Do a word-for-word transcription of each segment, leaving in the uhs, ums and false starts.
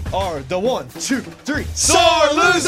are the one, two, three, Sore Losers!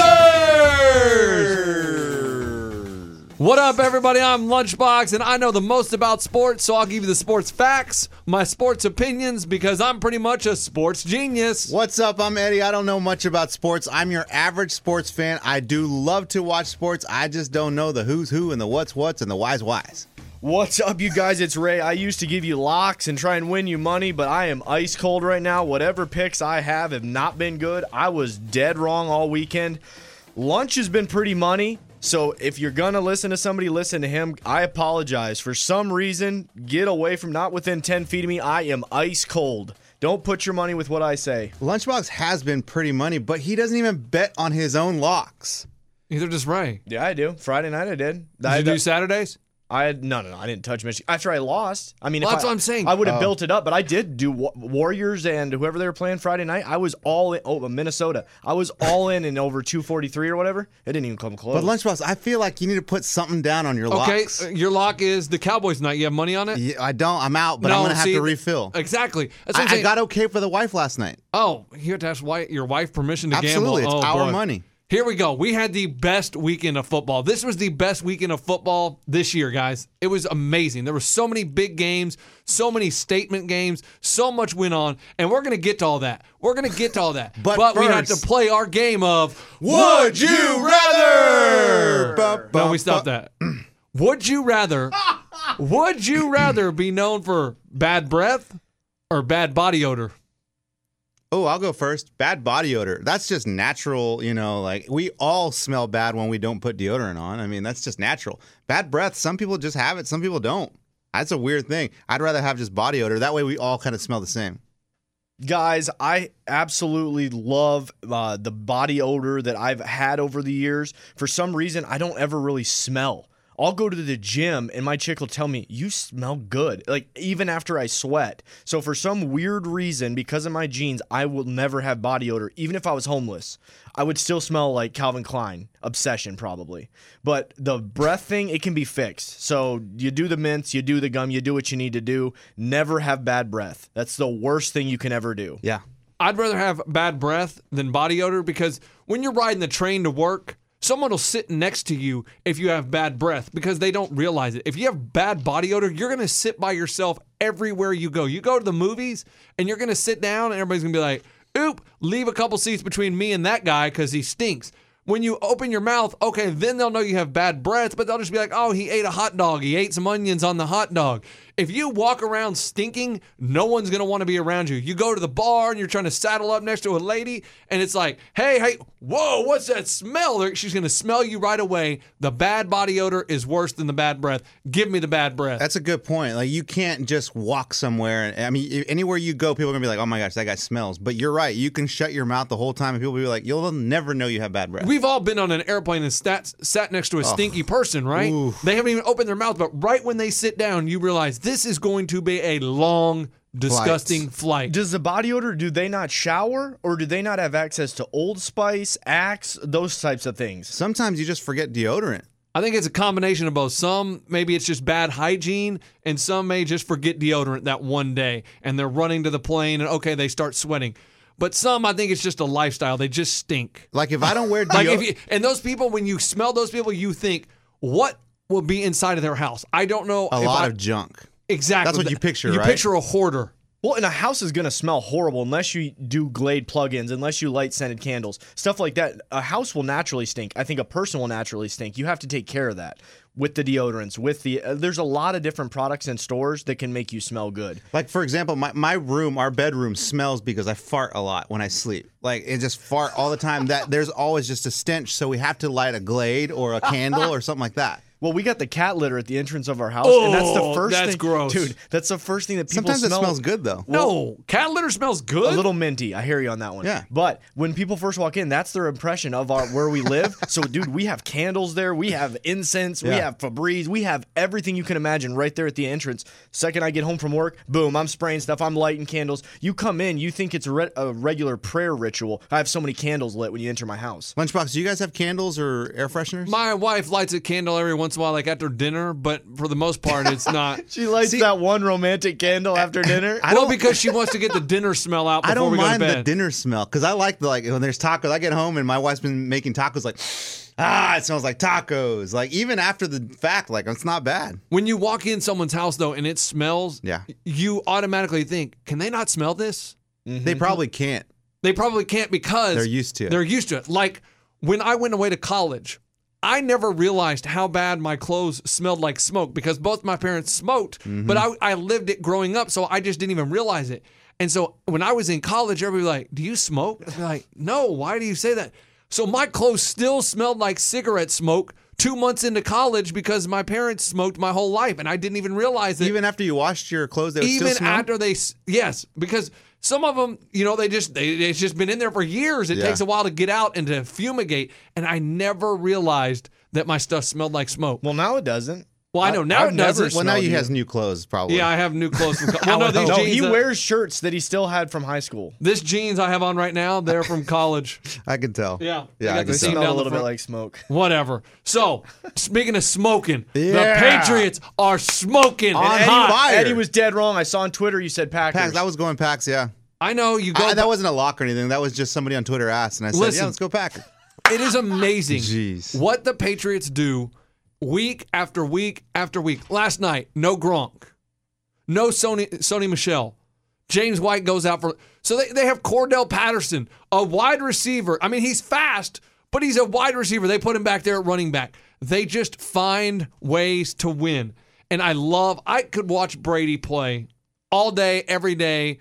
What up, everybody? I'm Lunchbox, and I know the most about sports, so I'll give you the sports facts, my sports opinions, because I'm pretty much a sports genius. What's up? I'm Eddie. I don't know much about sports. I'm your average sports fan. I do love to watch sports. I just don't know the who's who and the what's what's and the why's why's. What's up, you guys? It's Ray. I used to give you locks and try and win you money, but I am ice cold right now. Whatever picks I have have not been good. I was dead wrong all weekend. Lunch has been pretty money, so if you're going to listen to somebody, listen to him. I apologize. For some reason, get away from not within ten feet of me. I am ice cold. Don't put your money with what I say. Lunchbox has been pretty money, but he doesn't even bet on his own locks. Either just Ray. Yeah, I do. Friday night I did. Did I you do Saturdays? I had, no, no, no. I didn't touch Michigan. After I lost, I mean, Well, if that's I, what I'm saying. I would have Oh. built it up, but I did do Wa- Warriors and whoever they were playing Friday night. I was all in. Oh, Minnesota. I was all in in over two forty-three or whatever. It didn't even come close. But Lunchbox, I feel like you need to put something down on your Okay, locks. uh, your lock is the Cowboys night. You have money on it? Yeah, I don't. I'm out, but No, I'm going to have see, to refill. Exactly. That's what I'm I, I saying. got okay for the wife last night. Oh, you have to ask why, your wife permission to Absolutely. gamble. It's Oh, our boy. money. Here we go. We had the best weekend of football. This was the best weekend of football this year, guys. It was amazing. There were so many big games, so many statement games, so much went on, and we're going to get to all that. We're going to get to all that. But we have to first- play our game of Would you rather? Bu- bu- No, we stopped bu- that. Would you rather Would you rather be known for bad breath or bad body odor? Oh, I'll go first. Bad body odor. That's just natural, you know, like we all smell bad when we don't put deodorant on. I mean, that's just natural. Bad breath, some people just have it, some people don't. That's a weird thing. I'd rather have just body odor. That way we all kind of smell the same. Guys, I absolutely love uh, the body odor that I've had over the years. For some reason, I don't ever really smell. I'll go to the gym and my chick will tell me, you smell good, like even after I sweat. So for some weird reason, because of my genes, I will never have body odor. Even if I was homeless, I would still smell like Calvin Klein. Obsession, probably. But the breath thing, it can be fixed. So you do the mints, you do the gum, you do what you need to do. Never have bad breath. That's the worst thing you can ever do. Yeah. I'd rather have bad breath than body odor because when you're riding the train to work, someone will sit next to you if you have bad breath because they don't realize it. If you have bad body odor, you're going to sit by yourself everywhere you go. You go to the movies and you're going to sit down and everybody's going to be like, oop, leave a couple seats between me and that guy because he stinks. When you open your mouth, okay, then they'll know you have bad breath, but they'll just be like, oh, he ate a hot dog. He ate some onions on the hot dog. If you walk around stinking, no one's going to want to be around you. You go to the bar and you're trying to saddle up next to a lady, and it's like, hey, hey, whoa, what's that smell? She's going to smell you right away. The bad body odor is worse than the bad breath. Give me the bad breath. That's a good point. Like you can't just walk somewhere. And, I mean, anywhere you go, people are going to be like, oh my gosh, that guy smells. But you're right. You can shut your mouth the whole time and people will be like, you'll never know you have bad breath. We've all been on an airplane and sat, sat next to a stinky person, right? Oof. They haven't even opened their mouth, but right when they sit down, you realize this is going to be a long, disgusting flight. Does the body odor, do they not shower or do they not have access to Old Spice, Axe, those types of things? Sometimes you just forget deodorant. I think it's a combination of both. Some, maybe it's just bad hygiene, and some may just forget deodorant that one day, and they're running to the plane, and okay, they start sweating. But some, I think it's just a lifestyle. They just stink. Like if I don't wear Like if deodorant. you, and those people, when you smell those people, you think, what will be inside of their house? I don't know. A if lot I- of junk. Exactly. That's what you picture, You right? picture a hoarder. Well, and a house is going to smell horrible unless you do Glade plugins, unless you light scented candles, stuff like that. A house will naturally stink. I think a person will naturally stink. You have to take care of that with the deodorants, with the, uh, there's a lot of different products in stores that can make you smell good. Like, for example, my, my room, our bedroom smells because I fart a lot when I sleep. Like, it just fart all the time. That there's always just a stench, so we have to light a Glade or a candle or something like that. Well, we got the cat litter at the entrance of our house, and that's the Oh, first that's thing. gross. Dude, that's the first thing that people Sometimes smell. it smells good, though. No, cat litter smells good. A little minty. I hear you on that one. Yeah. But when people first walk in, that's their impression of our where we live. So, dude, we have candles there. We have incense. We Yeah. have Febreze. We have everything you can imagine right there at the entrance. Second I get home from work, boom, I'm spraying stuff. I'm lighting candles. You come in, you think it's a, re- a regular prayer ritual. I have so many candles lit when you enter my house. Lunchbox, do you guys have candles or air fresheners? My wife lights a candle every once once in a while, like after dinner, but for the most part, it's not. She lights See- that one romantic candle after dinner. I well, don't- because she wants to get the dinner smell out before I don't we go to mind bed. the dinner smell because I like the like when there's tacos. I get home and my wife's been making tacos like, ah, it smells like tacos. Like even after the fact, like it's not bad. When you walk in someone's house, though, and it smells, Yeah. you automatically think, can they not smell this? They probably can't. They probably can't because They're used to it. They're used to it. Like when I went away to college, I never realized how bad my clothes smelled like smoke because both my parents smoked, Mm-hmm. but I, I lived it growing up, so I just didn't even realize it. And so when I was in college, everybody was like, do you smoke? I'd be like, no, why do you say that? So my clothes still smelled like cigarette smoke two months into college because my parents smoked my whole life, and I didn't even realize it. Even after you washed your clothes, they would Even still smell. after they, s- yes, because some of them, you know, they just they it's just been in there for years. It Yeah. takes a while to get out and to fumigate, and I never realized that my stuff smelled like smoke. Well, now it doesn't. Well, I know now I've it never doesn't. well, now smelled he you. has new clothes, probably. Yeah, I have new clothes from. Co- well, no, these No, jeans. he uh, wears shirts that he still had from high school. this jeans I have on right now. They're from college. I can tell. Yeah, Yeah, They got I can the They seam smell down a the little bit front. like smoke. Whatever. So, speaking of smoking, Yeah. the Patriots are smoking. On and Eddie, hot. fire. Eddie was dead wrong. I saw on Twitter you said Packers. Packs. I was going Packs. Yeah. I know you go. I, that wasn't a lock or anything. That was just somebody on Twitter asked, and I said, Listen. "Yeah, let's go Packers." It is amazing Jeez. what the Patriots do week after week after week. Last night, no Gronk, no Sony Sony Michel. James White goes out for so they, they have Cordell Patterson, a wide receiver. I mean, he's fast, but he's a wide receiver. They put him back there at running back. They just find ways to win. And I love I could watch Brady play all day, every day.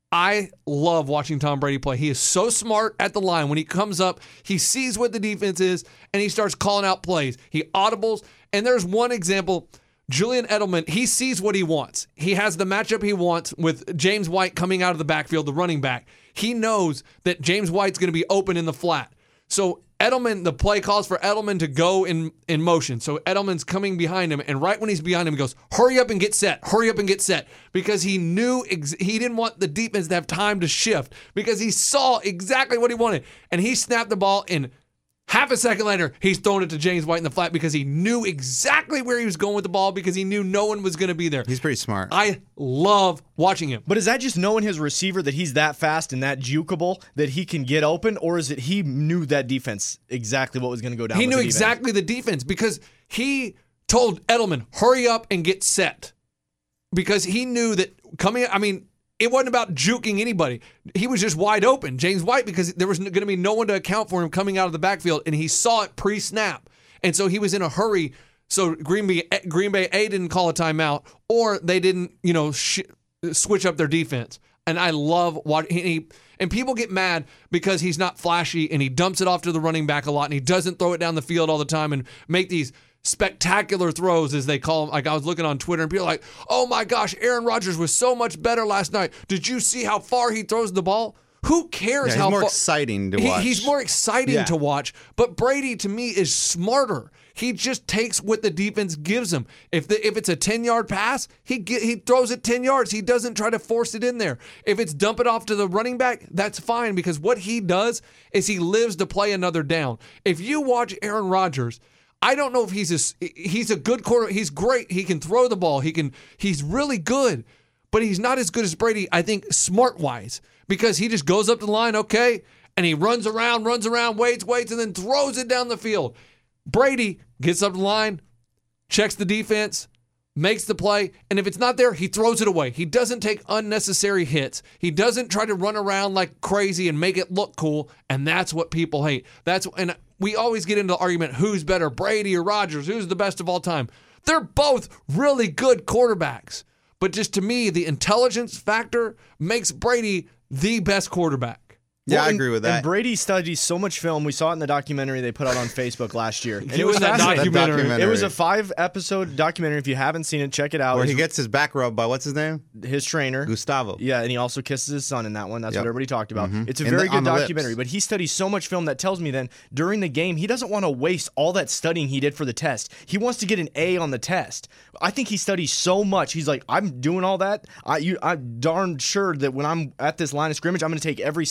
I love watching Tom Brady play. He is so smart at the line. When he comes up, he sees what the defense is, and he starts calling out plays. He audibles, and there's one example. Julian Edelman, he sees what he wants. He has the matchup he wants with James White coming out of the backfield, the running back. He knows that James White's going to be open in the flat. So Edelman, the play calls for Edelman to go in, in motion. So Edelman's coming behind him, and right when he's behind him, he goes, hurry up and get set, hurry up and get set. Because he knew, ex- he didn't want the defense to have time to shift because he saw exactly what he wanted. And he snapped the ball, and half a second later, he's throwing it to James White in the flat because he knew exactly where he was going with the ball because he knew no one was going to be there. He's pretty smart. I love watching him. But is that just knowing his receiver that he's that fast and that jukeable that he can get open, or is it he knew that defense exactly what was going to go down? He with knew the defense? exactly the defense because he told Edelman, hurry up and get set. Because he knew that coming, I mean, it wasn't about juking anybody. He was just wide open, James White, because there was going to be no one to account for him coming out of the backfield, and he saw it pre-snap. And so he was in a hurry. So Green Bay, Green Bay A didn't call a timeout, or they didn't, you know, sh- switch up their defense. And I love watching. He, and people get mad because he's not flashy and he dumps it off to the running back a lot and he doesn't throw it down the field all the time and make these spectacular throws, as they call them. Like I was looking on Twitter and people are like, oh my gosh, Aaron Rodgers was so much better last night. Did you see how far he throws the ball? Who cares Yeah, he's how more far? exciting to He- watch. he's more exciting Yeah. to watch. But Brady, to me, is smarter. He just takes what the defense gives him. If the if it's a ten-yard pass, he get, he throws it ten yards. He doesn't try to force it in there. If it's dump it off to the running back, that's fine because what he does is he lives to play another down. If you watch Aaron Rodgers, I don't know if he's a he's a good quarter. He's great. He can throw the ball. He can he's really good, but he's not as good as Brady. I think smart wise because he just goes up the line, okay, and he runs around, runs around, waits, waits, and then throws it down the field. Brady gets up the line, checks the defense, makes the play, and if it's not there, he throws it away. He doesn't take unnecessary hits. He doesn't try to run around like crazy and make it look cool, and that's what people hate. That's and we always get into the argument, who's better, Brady or Rodgers? Who's the best of all time? They're both really good quarterbacks. But just to me, the intelligence factor makes Brady the best quarterback. Yeah, Well, I and- agree with And that. Brady studies so much film. We saw it in the documentary they put out on Facebook last year. And You it was and that fascinating. documentary. documentary. It was a five-episode documentary. If you haven't seen it, check it out. Where It he was gets his back rubbed by what's his name? his trainer. Gustavo. Yeah, and he also kisses his son in that one. That's Yep. what everybody talked about. Mhm. It's a In very the- on good the documentary, lips. but he studies so much film that tells me then during the game, he doesn't want to waste all that studying he did for the test. He wants to get an A on the test. I think he studies so much. He's like, I'm doing all that. I, you, I'm darn sure that when I'm at this line of scrimmage, I'm going to take every second I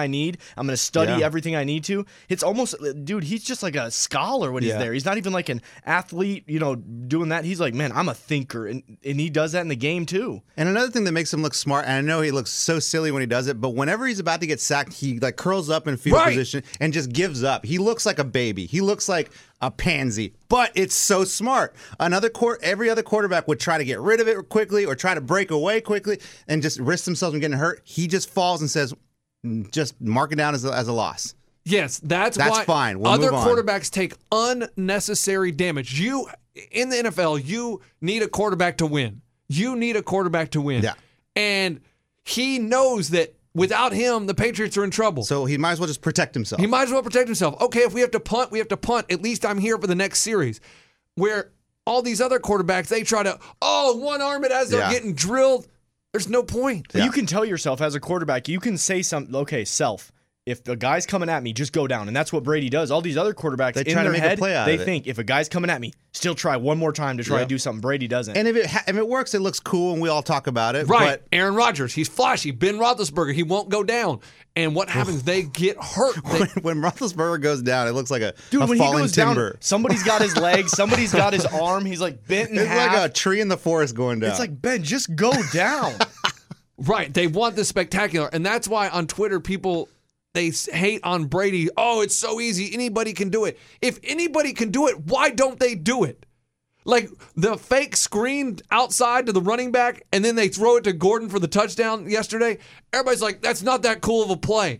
I need. I'm going to study Yeah. everything I need to. It's almost, dude, he's just like a scholar when he's Yeah. there. He's not even like an athlete, you know, doing that. He's like, man, I'm a thinker. And, and he does that in the game too. And another thing that makes him look smart, and I know he looks so silly when he does it, but whenever he's about to get sacked, he like curls up in fetal Right. position and just gives up. He looks like a baby. He looks like a pansy, but it's so smart. Another court, every other quarterback would try to get rid of it quickly or try to break away quickly and just risk themselves from getting hurt. He just falls and says, "Mm, just mark it down as a, as a loss." Yes, that's, That's why fine. We'll other move on. quarterbacks take unnecessary damage. You in the N F L, you need a quarterback to win. You need a quarterback to win. Yeah. And he knows that without him, the Patriots are in trouble. So he might as well just protect himself. He might as well protect himself. Okay, if we have to punt, we have to punt. At least I'm here for the next series. Where all these other quarterbacks, they try to, oh, one arm it as they're Yeah. getting drilled. There's no point. You can tell yourself as a quarterback, you can say something, okay, self, if the guy's coming at me, just go down. And that's what Brady does. All these other quarterbacks, They in try to their make a head, play out they of it. think, think, if a guy's coming at me, still try one more time to try Yep. to do something. Brady doesn't. And if it ha- if it works, it looks cool, and we all talk about it. Right. But Aaron Rodgers, he's flashy. Ben Roethlisberger, he won't go down. And what happens? They get hurt. They, when, when Roethlisberger goes down, it looks like a, Dude, a when he falling goes timber. down, somebody's got his leg, somebody's got his arm. He's like bent in It's half. like a tree in the forest going down. It's like, Ben, just go down. right. They want the spectacular. And that's why on Twitter, people, they s- hate on Brady. Oh, it's so easy. Anybody can do it. If anybody can do it, why don't they do it? Like the fake screen outside to the running back, and then they throw it to Gordon for the touchdown yesterday. Everybody's like, that's not that cool of a play.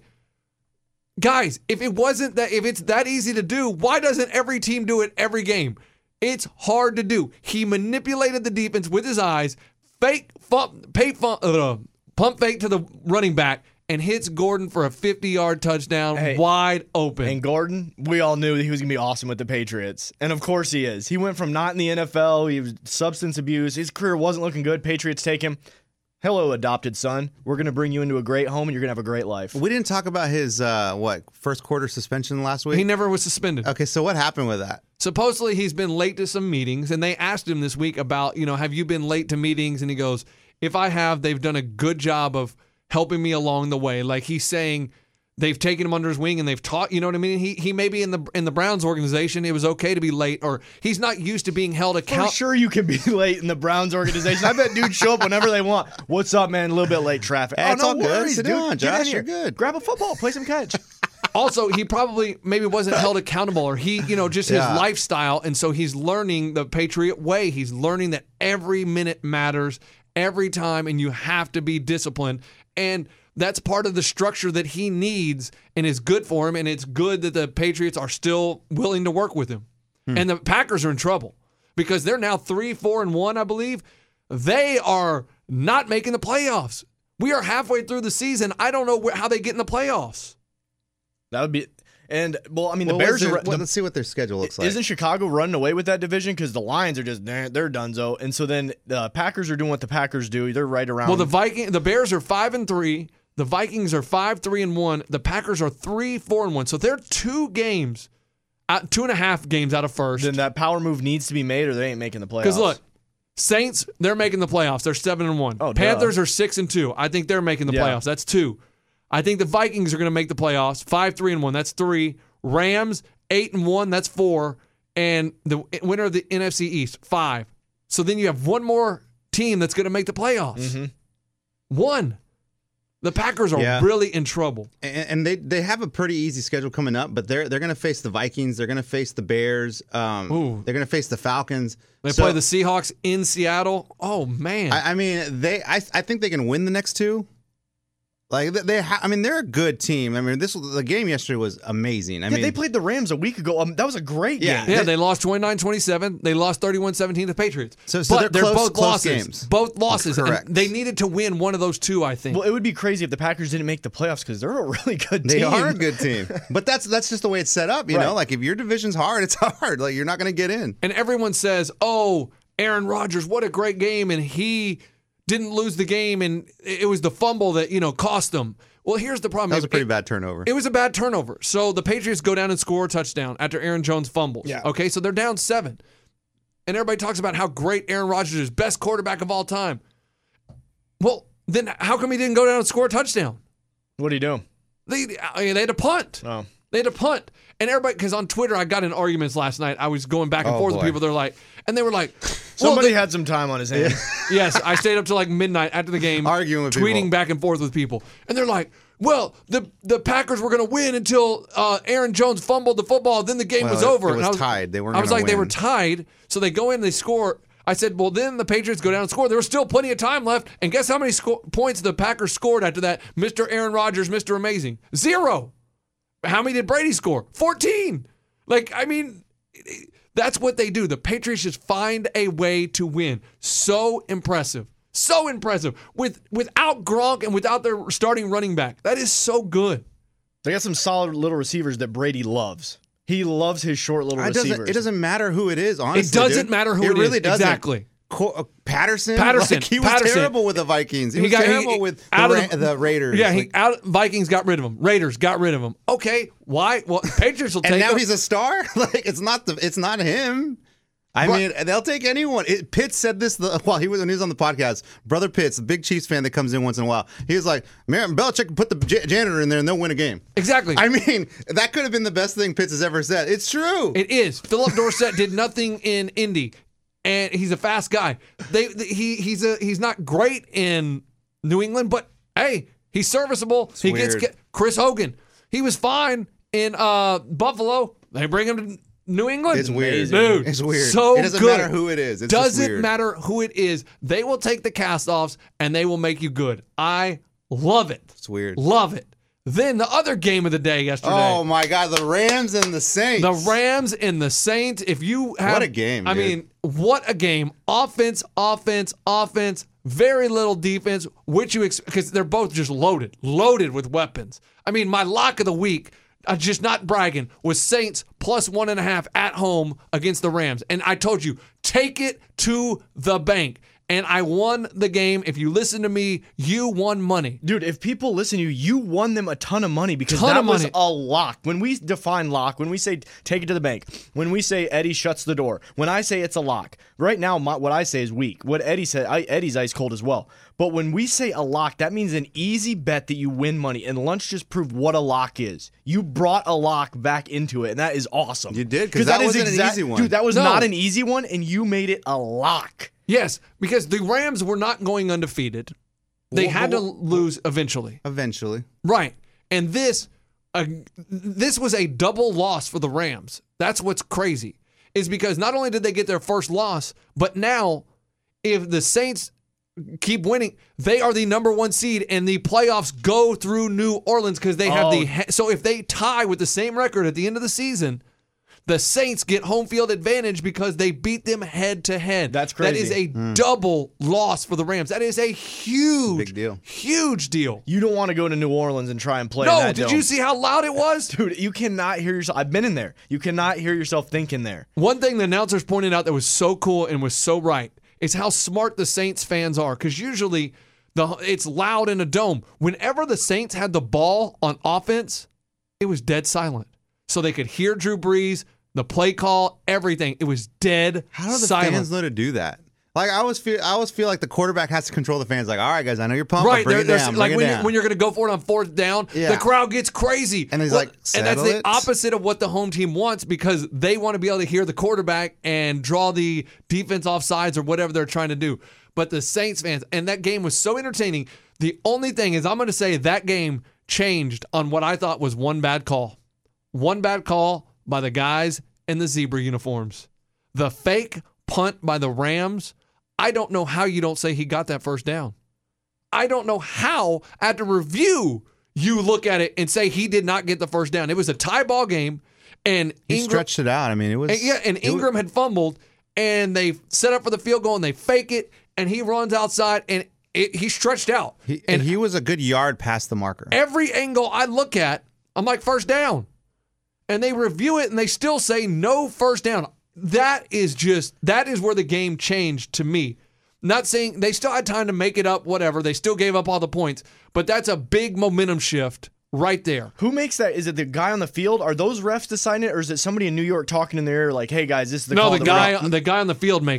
Guys, if it wasn't that, if it's that easy to do, why doesn't every team do it every game? It's hard to do. He manipulated the defense with his eyes, fake, pump, pay, pump, uh, pump fake to the running back, and hits Gordon for a fifty-yard touchdown, Hey, wide open. And Gordon, we all knew that he was going to be awesome with the Patriots. And of course he is. He went from not in the N F L, he was substance abuse. His career wasn't looking good. Patriots take him. Hello, adopted son. We're going to bring you into a great home and you're going to have a great life. we didn't talk about his uh, what first quarter suspension last week. he never was suspended. Okay, so what happened with that? Supposedly he's been late to some meetings, and they asked him this week about, you know, have you been late to meetings? And he goes, if I have, they've done a good job of helping me along the way. Like he's saying they've taken him under his wing and they've taught, you know what I mean? He he may be in the in the Browns organization, it was okay to be late, or he's not used to being held For accountable. sure you can be late in the Browns organization. I bet dudes show up whenever they want. What's up, man? A little bit late traffic. Hey, oh, it's no all good. worries, Sit dude. down, Get in Josh. here. You're good. Grab a football. Play some catch. Also, he probably maybe wasn't held accountable, or he, you know, just his Yeah. lifestyle. And so he's learning the Patriot way. He's learning that every minute matters, every time, and you have to be disciplined. And that's part of the structure that he needs and is good for him. And it's good that the Patriots are still willing to work with him. And the Packers are in trouble because they're now three, four, and one, I believe. They are not making the playoffs. We are halfway through the season. I don't know where, how they get in the playoffs. That would be. And, well, I mean, Well, the what's Bears their- are. what- the- let's see what their schedule looks like. Isn't Chicago running away with that division? Because the Lions are just, they're, they're donezo. And so then the Packers are doing what the Packers do. They're right around. Well, the Viking, the Bears are five and three. The Vikings are five, three and one. The Packers are three, four and one. So they're two games, out, two and a half games out of first. then that power move needs to be made or they ain't making the playoffs. Because look, Saints, they're making the playoffs. They're seven and one. Oh, duh. Panthers are six and two. I think they're making the Yeah. playoffs. That's two. I think the Vikings are going to make the playoffs. Five, three and one. That's three. Rams eight and one. That's four. And the winner of the N F C East five. So then you have one more team that's going to make the playoffs. Mm-hmm. One. The Packers are Yeah. really in trouble. and, and they they have a pretty easy schedule coming up, but they're they're going to face the Vikings. They're going to face the Bears. Um, Ooh. they're going to face the Falcons. They So, play the Seahawks in Seattle. Oh man. I, I mean, they. I, I think they can win the next two. Like they, they ha- I mean, they're a good team. I mean, this the game yesterday was amazing. I Yeah, mean, they played the Rams a week ago. Um, that was a great Yeah. game. Yeah, they lost twenty-nine twenty-seven. They lost thirty-one seventeen to the Patriots. So- so but they're close- both close losses. games. Both losses. And Correct. they needed to win one of those two, I think. Well, it would be crazy if the Packers didn't make the playoffs because they're a really good They team. are a good team, but that's that's just the way it's set up. You Right. know, like if your division's hard, it's hard. Like you're not going to get in. And everyone says, oh, Aaron Rodgers, what a great game. And he didn't lose the game. And it was the fumble that, you know, cost them. Well, here's the problem. That was a It- pretty bad turnover. It was a bad turnover. So the Patriots go down and score a touchdown after Aaron Jones fumbles. Yeah. Okay, so they're down seven. And everybody talks about how great Aaron Rodgers is, best quarterback of all time. Well, then how come he didn't go down and score a touchdown? What do you do? They I mean, they had a punt. Oh. They had a punt. And everybody, because on Twitter, I got in arguments last night. I was going back and Oh, forth boy. with people. They're like, and they were like, well, Somebody they- had some time on his hands. yes, I stayed up till like midnight after the game, Arguing with tweeting people. back and forth with people. And they're like, well, the the Packers were going to win until uh, Aaron Jones fumbled the football. Then the game Well, was over. it was and I tied. They weren't I was gonna like, they were win. tied. So they go in, they score. I said, well, then the Patriots go down and score. There was still plenty of time left. And guess how many sco- points the Packers scored after that? Mister Aaron Rodgers, Mister Amazing. Zero. How many did Brady score? fourteen. Like, I mean, that's what they do. The Patriots just find a way to win. So impressive. So impressive. With without Gronk and without their starting running back. That is so good. They got some solid little receivers that Brady loves. He loves his short little It doesn't, receivers. it doesn't matter who it is, honestly. It doesn't dude. matter who it it is. really doesn't. Exactly. Co- uh, Patterson, Patterson, like, he was Patterson. terrible with the Vikings. He, He was got- he- terrible with the, out of Ra- the- the Raiders. Yeah, he, Like, out, Vikings got rid of him. Raiders got rid of him. Okay, why? Well, Patriots will take and now him. he's a star. Like it's not the, it's not him. I Right. mean, they'll take anyone. It, Pitts said this the, while he was when he was on the podcast. Brother Pitts, a big Chiefs fan that comes in once in a while, he was like, "Man, Belichick can put the j- janitor in there and they'll win a game." Exactly. I mean, that could have been the best thing Pitts has ever said. It's true. It is. Philip Dorsett did nothing in Indy, and he's a fast guy. They, they he he's a he's not great in New England, but hey, he's serviceable. he weird. gets Chris Hogan. He was fine in uh, Buffalo. They bring him to New England. It's weird, dude. It's weird. So it doesn't good. matter who it is. It's just doesn't weird. matter who it is. They will take the cast-offs and they will make you good. I love it. It's weird. Love it. Then the other game of the day yesterday. Oh my God, the Rams and the Saints. The Rams and the Saints. If you have, What a game, I dude. mean, what a game! Offense, offense, offense. Very little defense, which you because they're both just loaded, loaded with weapons. I mean, my lock of the week, I'm just not bragging, was Saints plus one and a half at home against the Rams, and I told you take it to the bank. And I won the game. If you listen to me, you won money. Dude, if people listen to you, you won them a ton of money because Ton that of was money. a lock. When we define lock, when we say take it to the bank, when we say Eddie shuts the door, when I say it's a lock, right now my, what I say is weak. What Eddie said, I, Eddie's ice cold as well. But when we say a lock, that means an easy bet that you win money. And Lunch just proved what a lock is. You brought a lock back into it, and that is awesome. You did, 'cause that is wasn't an easy one. Dude, that was No. not an easy one, and you made it a lock. Yes, because the Rams were not going undefeated. They Well, had to well, lose eventually. Eventually. Right. And this uh, this was a double loss for the Rams. That's what's crazy. Is because not only did they get their first loss, but now if the Saints keep winning, they are the number one seed and the playoffs go through New Orleans because they have Oh. the so if they tie with the same record at the end of the season, the Saints get home field advantage because they beat them head to head. That's That is crazy. a double loss for the Rams. That is a huge Big deal. Huge deal. You don't want to go to New Orleans and try and play in No, that did dome. you see how loud it was? Dude, you cannot hear yourself. I've been in there. You cannot hear yourself thinking there. One thing the announcers pointed out that was so cool and was so right is how smart the Saints fans are. Because usually the it's loud in a dome. Whenever the Saints had the ball on offense, it was dead silent. So they could hear Drew Brees, the play call, everything. It was dead How do the silent. fans know to do that? Like I always feel, I always feel like the quarterback has to control the fans. Like, all right, guys, I know you're pumped. Right, but bring they're, it they're- down, like bring when it you're, down. when you're going to go for it on fourth down, Yeah. the crowd gets crazy. And he's Well, like, and that's "Settle the it." opposite of what the home team wants because they want to be able to hear the quarterback and draw the defense off sides or whatever they're trying to do. But the Saints fans, and that game was so entertaining. The only thing is, I'm going to say that game changed on what I thought was one bad call. One bad call by the guys in the zebra uniforms. The fake punt by the Rams. I don't know how you don't say he got that first down. I don't know how, after review, you look at it and say he did not get the first down. It was a tie ball game, and he Ingram, stretched it out. I mean, it was and, yeah, and it was- Ingram had fumbled, and they set up for the field goal, and they fake it, and he runs outside, and it, he stretched out. he, and and he was a good yard past the marker. every angle I look at, I'm like, first down. And they review it, and they still say no first down. That is just, that is where the game changed to me. Not saying they still had time to make it up, whatever. They still gave up all the points, but that's a big momentum shift right there. Who makes that? Is it the guy on the field? Are those refs deciding it, or is it somebody in New York talking in their ear like, "Hey guys, this is the No, call the that guy, we're on?" the guy on the field makes it.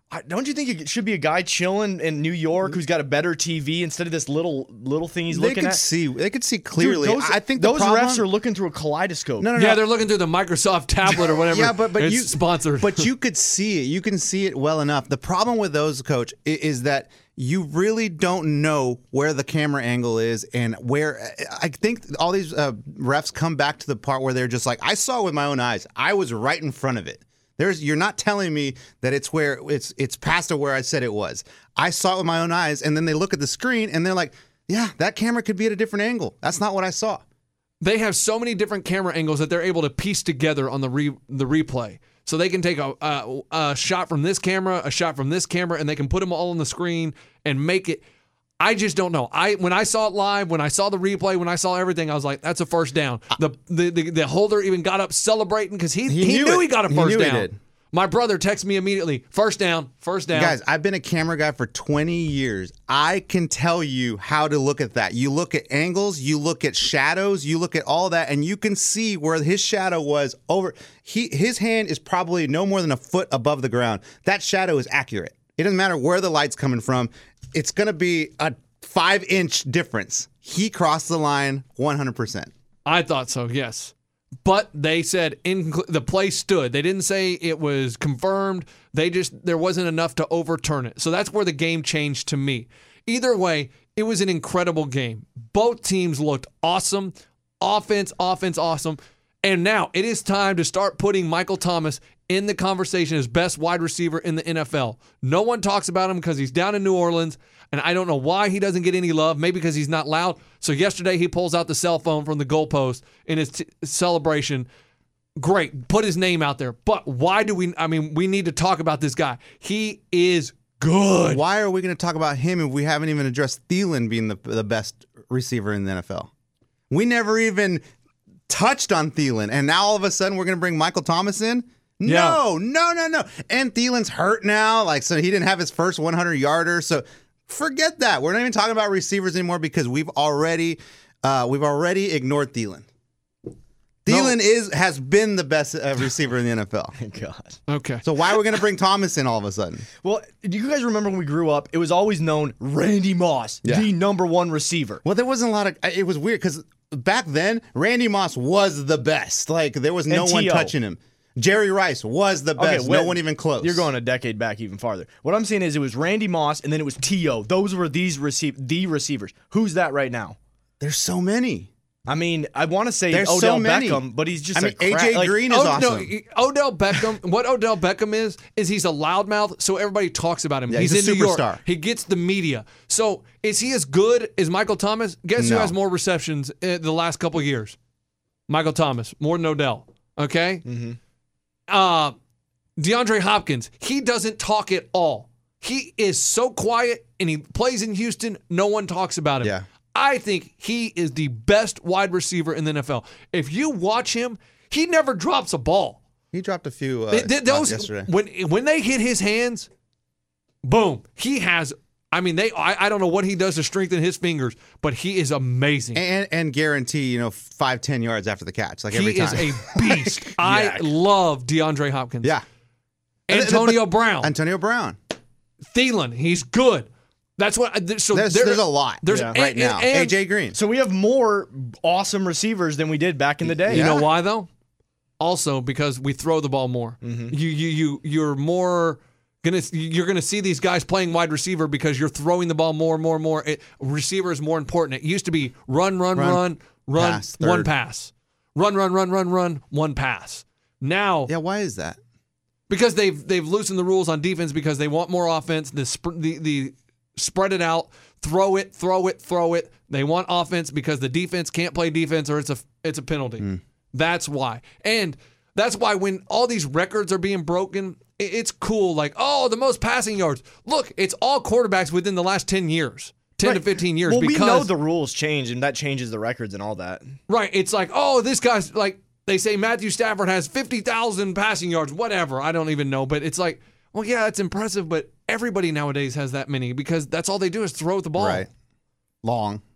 I- Don't you think it should be a guy chilling in New York who's got a better T V instead of this little little thing he's They looking could at? see. They could see Dude, clearly. those, I think the those problem, refs are looking through a kaleidoscope. No, no, no. Yeah, they're looking through the Microsoft tablet or whatever. Yeah, but but it's you sponsored. But you could see it. You can see it well enough. The problem with those, coach, i- is that you really don't know where the camera angle is and where. I think all these uh, refs come back to the part where they're just like, I saw it with my own eyes. I was right in front of it. There's, you're not telling me that it's where it's it's past to where I said it was. I saw it with my own eyes, and then they look at the screen and they're like, yeah, that camera could be at a different angle. That's not what I saw. They have so many different camera angles that they're able to piece together on the re, the replay. So they can take a, a, a shot from this camera, a shot from this camera, and they can put them all on the screen and make it. I just don't know. I when I saw it live, when I saw the replay, when I saw everything, I was like, "That's a first down." The the the, the holder even got up celebrating because he He he, knew knew it. he got a He first knew he down. did. My brother texted me immediately, first down, first down. Guys, I've been a camera guy for twenty years. I can tell you how to look at that. You look at angles, you look at shadows, you look at all that, and you can see where his shadow was over. He his hand is probably no more than a foot above the ground. That shadow is accurate. It doesn't matter where the light's coming from. It's going to be a five inch difference. He crossed the line one hundred percent. I thought so, yes. But they said in, the play stood. They didn't say it was confirmed. They just, there wasn't enough to overturn it. So that's where the game changed to me. Either way, it was an incredible game. Both teams looked awesome. Offense, offense, awesome. And now it is time to start putting Michael Thomas in the conversation as best wide receiver in the N F L. No one talks about him because he's down in New Orleans, and I don't know why he doesn't get any love. Maybe because he's not loud. So yesterday he pulls out the cell phone from the goalpost in his t- celebration. Great, put his name out there. But why do we? I mean, we need to talk about this guy. He is good. Why are we going to talk about him if we haven't even addressed Thielen being the, the best receiver in the N F L? We never even touched on Thielen, and now all of a sudden we're going to bring Michael Thomas in? No, no, no, no. And Thielen's hurt now, like so he didn't have his first hundred yarder. So forget that. We're not even talking about receivers anymore because we've already uh, we've already ignored Thielen. Thielen No. is has been the best uh, receiver in the N F L. God. Okay. So why are we going to bring Thomas in all of a sudden? Well, do you guys remember when we grew up? It was always known Randy Moss, Yeah. the number one receiver. Well, there wasn't a lot of. It was weird because back then Randy Moss was the best. Like there was no And one T O touching him. Jerry Rice was the best. well, no one even close. You're going a decade back even farther. What I'm saying is it was Randy Moss and then it was T O Those were these receive the receivers. Who's that right now? There's so many. I mean, I want to say There's Odell so many. Beckham, but he's just I mean, a cra- A J like, Green is Oh, awesome. no, he- Odell Beckham. What Odell Beckham is is he's a loudmouth, so everybody talks about him. Yeah, he's, he's a in New superstar. York. He gets the media. So is he as good as Michael Thomas? Guess who No. has more receptions in the last couple of years? Michael Thomas, more than Odell. Okay. Mm-hmm. Uh, DeAndre Hopkins. He doesn't talk at all. He is so quiet, and he plays in Houston. No one talks about him. Yeah. I think he is the best wide receiver in the N F L. If you watch him, he never drops a ball. He dropped a few uh, Th- th- those yesterday. when when they hit his hands, boom, he has. I mean, they. I, I don't know what he does to strengthen his fingers, but he is amazing. And, and guarantee, you know, five, ten yards after the catch, like every he time. is a beast. I Yak. love DeAndre Hopkins. yeah. Antonio But- Brown, Antonio Brown. Thielen, he's good. That's what. So There's, there- there's a lot There's Yeah. and- right now. and- A J Green. So we have more awesome receivers than we did back in the day. You know Yeah. why though? Also because we throw the ball more. Mm-hmm. You you you you're more gonna you're gonna see these guys playing wide receiver because you're throwing the ball more and more and more. It, receiver is more important. It used to be run run run Run, run, pass, one third. pass, run run run run run one pass. Now Yeah, why is that? because they've they've loosened the rules on defense because they want more offense. The sp- the the spread it out, throw it, throw it, throw it. They want offense because the defense can't play defense or it's a it's a penalty. Hmm. That's why, and that's why when all these records are being broken, i- it's cool. Like oh, the most passing yards. Look, it's all quarterbacks within the last ten years. ten to Right. fifteen years Well, because we know the rules change, and that changes the records and all that. right. It's like oh, this guy's like they say Matthew Stafford has fifty thousand passing yards. Whatever, I don't even know, but it's like. Well, yeah, it's impressive, but everybody nowadays has that many because that's all they do is throw the ball. Right. Long.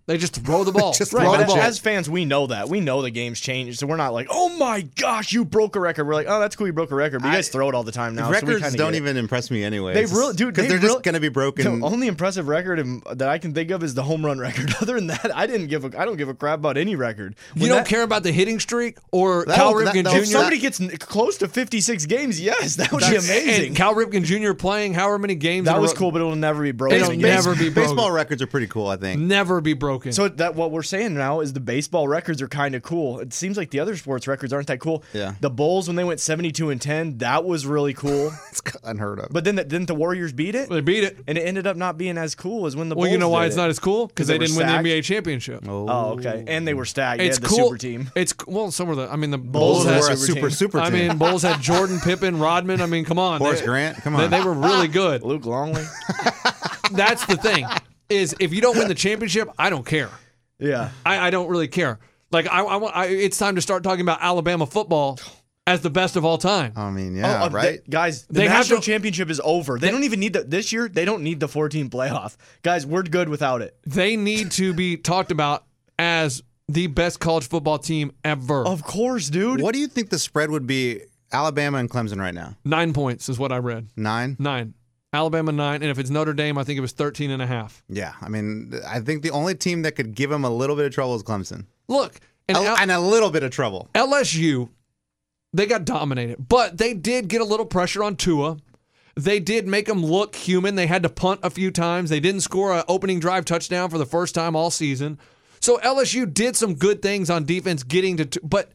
They just throw the ball. Just Right, throw the but ball. as fans, we know that. We know the game's changed, so we're not like, oh my gosh, you broke a record. We're like, oh, that's cool, you broke a record. But you I- guys throw it all the time now. so we Records kinda don't get it. even impress me anyway. They really, dude, because they they're really- just going to be broken. The only impressive record in, that I can think of is the home run record. Other than that, I didn't give a, I don't give a crap about any record. you When don't that- care about the hitting streak or That Cal was- Ripken that- that Junior If somebody gets n- close to fifty-six games, yes, that would be That's- amazing. And Cal Ripken Junior playing however many games. That in a was row- cool, but it'll never be broken. It'll again. never be broken. Baseball records are pretty cool, I think. Never be broken. So that what we're saying now is the baseball records are kind of cool. It seems like the other sports records aren't that cool. Yeah. The Bulls when they went seventy-two and ten, that was really cool. It's unheard of. But then the, didn't the Warriors beat it? they beat it. And it ended up not being as cool as when the Well, Bulls you know why did it's it. not as cool? Because they they were didn't win the stacked? N B A championship. Oh, okay. And they were stacked. They It's had the cool. super team. It's well, some of the. I mean, the Bulls Bulls, Bulls had. were a super super, team. super I team. mean, Bulls had Jordan, Pippen, Rodman. I mean, come on, Horace they, Grant, come They, on. they were really good. Luke Longley. That's the thing. Is if you don't win the championship, I don't care. Yeah. I, I don't really care. Like I, I, want- I, it's time to start talking about Alabama football as the best of all time. I mean, yeah, Oh, uh, right? they- guys, the They have national to- championship is over. They, don't even need the this year. They don't need the fourteen playoff. Guys, we're good without it. They need to be talked about as the best college football team ever. Of course, dude. What do you think the spread would be Alabama and Clemson right now? Nine points is what I read. Nine? Nine. Alabama nine, and if it's Notre Dame, I think it was thirteen and a half. Yeah, I mean, I think the only team that could give them a little bit of trouble is Clemson. Look, and, A- L- and a little bit of trouble. L S U, they got dominated, but they did get a little pressure on Tua. They did make them look human. They had to punt a few times. They didn't score an opening drive touchdown for the first time all season. So L S U did some good things on defense getting to, t- but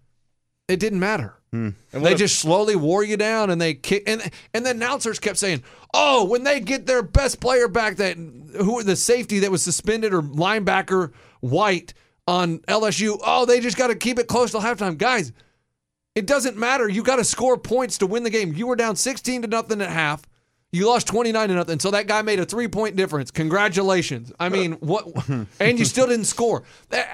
it didn't matter. And They what just slowly wore you down, and they kick. And and the announcers kept saying, "Oh, when they get their best player back, that who the safety that was suspended or linebacker White on L S U, oh, they just got to keep it close till halftime, guys." It doesn't matter. You got to score points to win the game. You were down sixteen to nothing at half. You lost twenty-nine to nothing. So that guy made a three-point difference. Congratulations. I mean, what? And you still didn't score.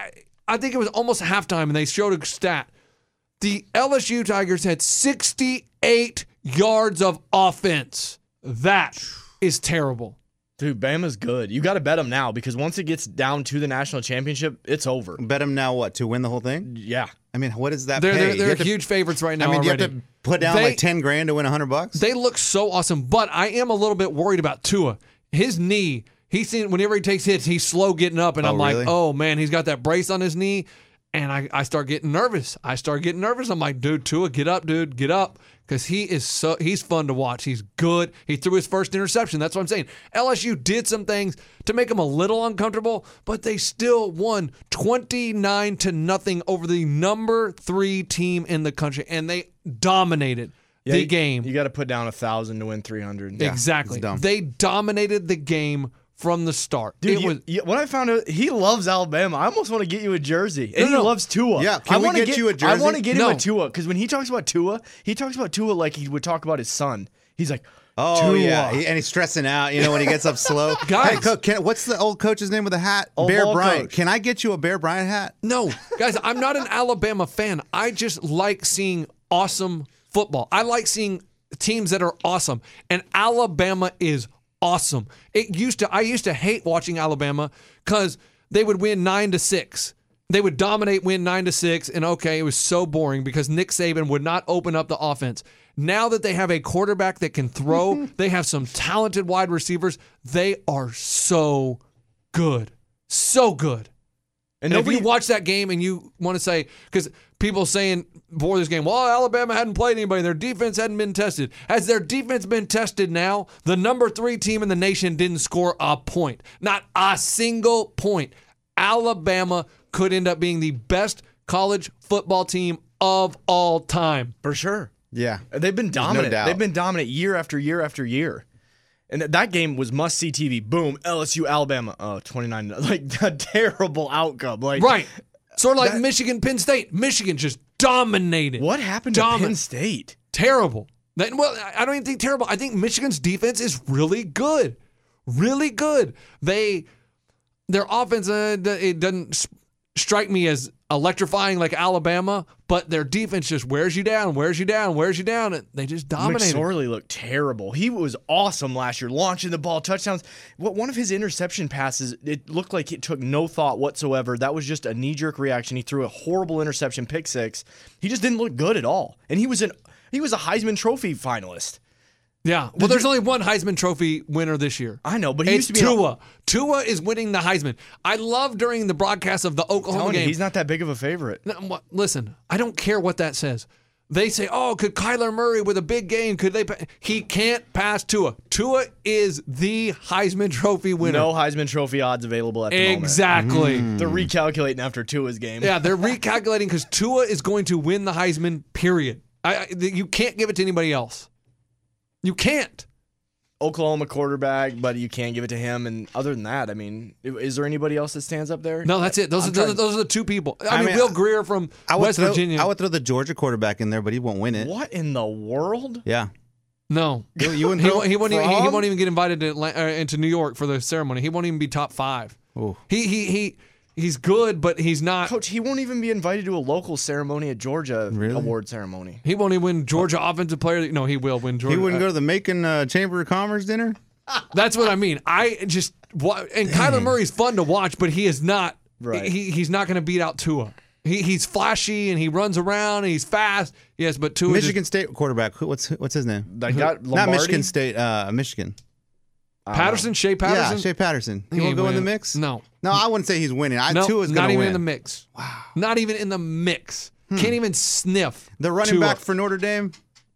I think it was almost halftime, and they showed a stat. The L S U Tigers had sixty-eight yards of offense. That is terrible. Dude, Bama's good. You got to bet them now because once it gets down to the national championship, it's over. Bet them now what, to win the whole thing? Yeah. I mean, what does that They're, pay? they're, You they're have to- huge favorites right now I mean, do you already. have to put down They- like ten grand to win a hundred bucks? They look so awesome, but I am a little bit worried about Tua. His knee, he's seen whenever he takes hits, he's slow getting up, and Oh, I'm like, really? oh man, he's got that brace on his knee, and I, I start getting nervous. I start getting nervous. I'm like, dude, Tua, get up, dude, get up, because he is so he's fun to watch. He's good. He threw his first interception. That's what I'm saying. L S U did some things to make him a little uncomfortable, but they still won twenty-nine to nothing over the number three team in the country, and they dominated Yeah, the you- game. You got to put down a thousand to win three hundred. Exactly. it's dumb. They dominated the game from the start. Dude, it you- was you- when I found out he loves Alabama, I almost want to get you a jersey. And No, no. he loves Tua. Yeah, can I we wanna get you a I jersey? want to get him No. a Tua because when he talks about Tua, he talks about Tua like he would talk about his son. He's like, Oh Tua. yeah, he, and he's stressing out. You know when he gets up slow. Guys. hey, coach, can, what's the old coach's name with the hat? Old Bear ball Bryant. coach. Can I get you a Bear Bryant hat? no, guys. I'm not an Alabama fan. I just like seeing awesome football. I like seeing teams that are awesome, and Alabama is awesome. It used to. I used to hate watching Alabama because they would win nine to six. They would dominate, win nine to six, and okay, it was so boring because Nick Saban would not open up the offense. Now that they have a quarterback that can throw, they have some talented wide receivers. They are so good, so good. and And if nobody you watch that game and you want to say, because people saying before this game, well, Alabama hadn't played anybody, their defense hadn't been tested. Has their defense been tested now? The number three team in the nation didn't score a point, not a single point. Alabama could end up being the best college football team of all time. for sure. Yeah, They've been no dominant. doubt. They've been dominant year after year after year. And th- that game was must see T V. Boom, L S U Alabama. Oh, twenty-nine like a terrible outcome. Like Right. Sort of like That- Michigan, Penn State. Michigan just dominated. What happened to Dominant. Penn State? Terrible. That- well, I don't even think terrible. I think Michigan's defense is really good, really good. They, their offense, uh, it doesn't strike me as electrifying like Alabama, but their defense just wears you down, wears you down, wears you down, and they just dominate. McSorley looked terrible. He was awesome last year, launching the ball, touchdowns. What one of his interception passes, it looked like it took no thought whatsoever. That was just a knee-jerk reaction. He threw a horrible interception, pick six. He just didn't look good at all, and he was an he was a Heisman Trophy finalist. Yeah. Well, there's only one Heisman Trophy winner this year. I know, but he it's used to be Tua. Tua is winning the Heisman. I love during the broadcast of the Oklahoma you, game. he's not that big of a favorite. No, what- listen, I don't care what that says. They say, "Oh, could Kyler Murray with a big game? Could they?" Pa-? He can't pass Tua. Tua is the Heisman Trophy winner. No Heisman Trophy odds available at the moment. Exactly. They're recalculating after Tua's game. Yeah, they're recalculating because Tua is going to win the Heisman. Period. I, I, you can't give it to anybody else. You can't. Oklahoma quarterback, but you can't give it to him. And other than that, I mean, is there anybody else that stands up there? No, that's it. Those I'm are those, trying- are those are the two people. I, I mean, mean, Will Greer from I would West throw, Virginia. I would throw the Georgia quarterback in there, but he won't win it. What in the world? Yeah. no, You, you wouldn't he, throw won't- he won't even, he From? won't even get invited to Atla- uh, into New York for the ceremony. He won't even be top five. Ooh. He he he he's good, but he's not. Coach, he won't even be invited to a local ceremony at Georgia Really? award ceremony. He won't even win Georgia Offensive Player. No, he will win Georgia. He wouldn't go to the Macon uh, Chamber of Commerce dinner? That's what I mean. I just wa- and Kyler Murray's fun to watch, but he is not. Right. He he's not going to beat out Tua. He he's flashy and he runs around and he's fast. Yes, but Tua Michigan State quarterback. Who- What's what's his name? They got Lombardi. Not Michigan State, uh, Michigan. just, Patterson, Shea Patterson. Yeah, Shea Patterson. He, He won't ain't go in the winning. mix? No. No, I wouldn't say he's winning. I No, Tua is not going to even win. in the mix. Wow. Not even in the mix. Can't even sniff. The running Tua. back for Notre Dame.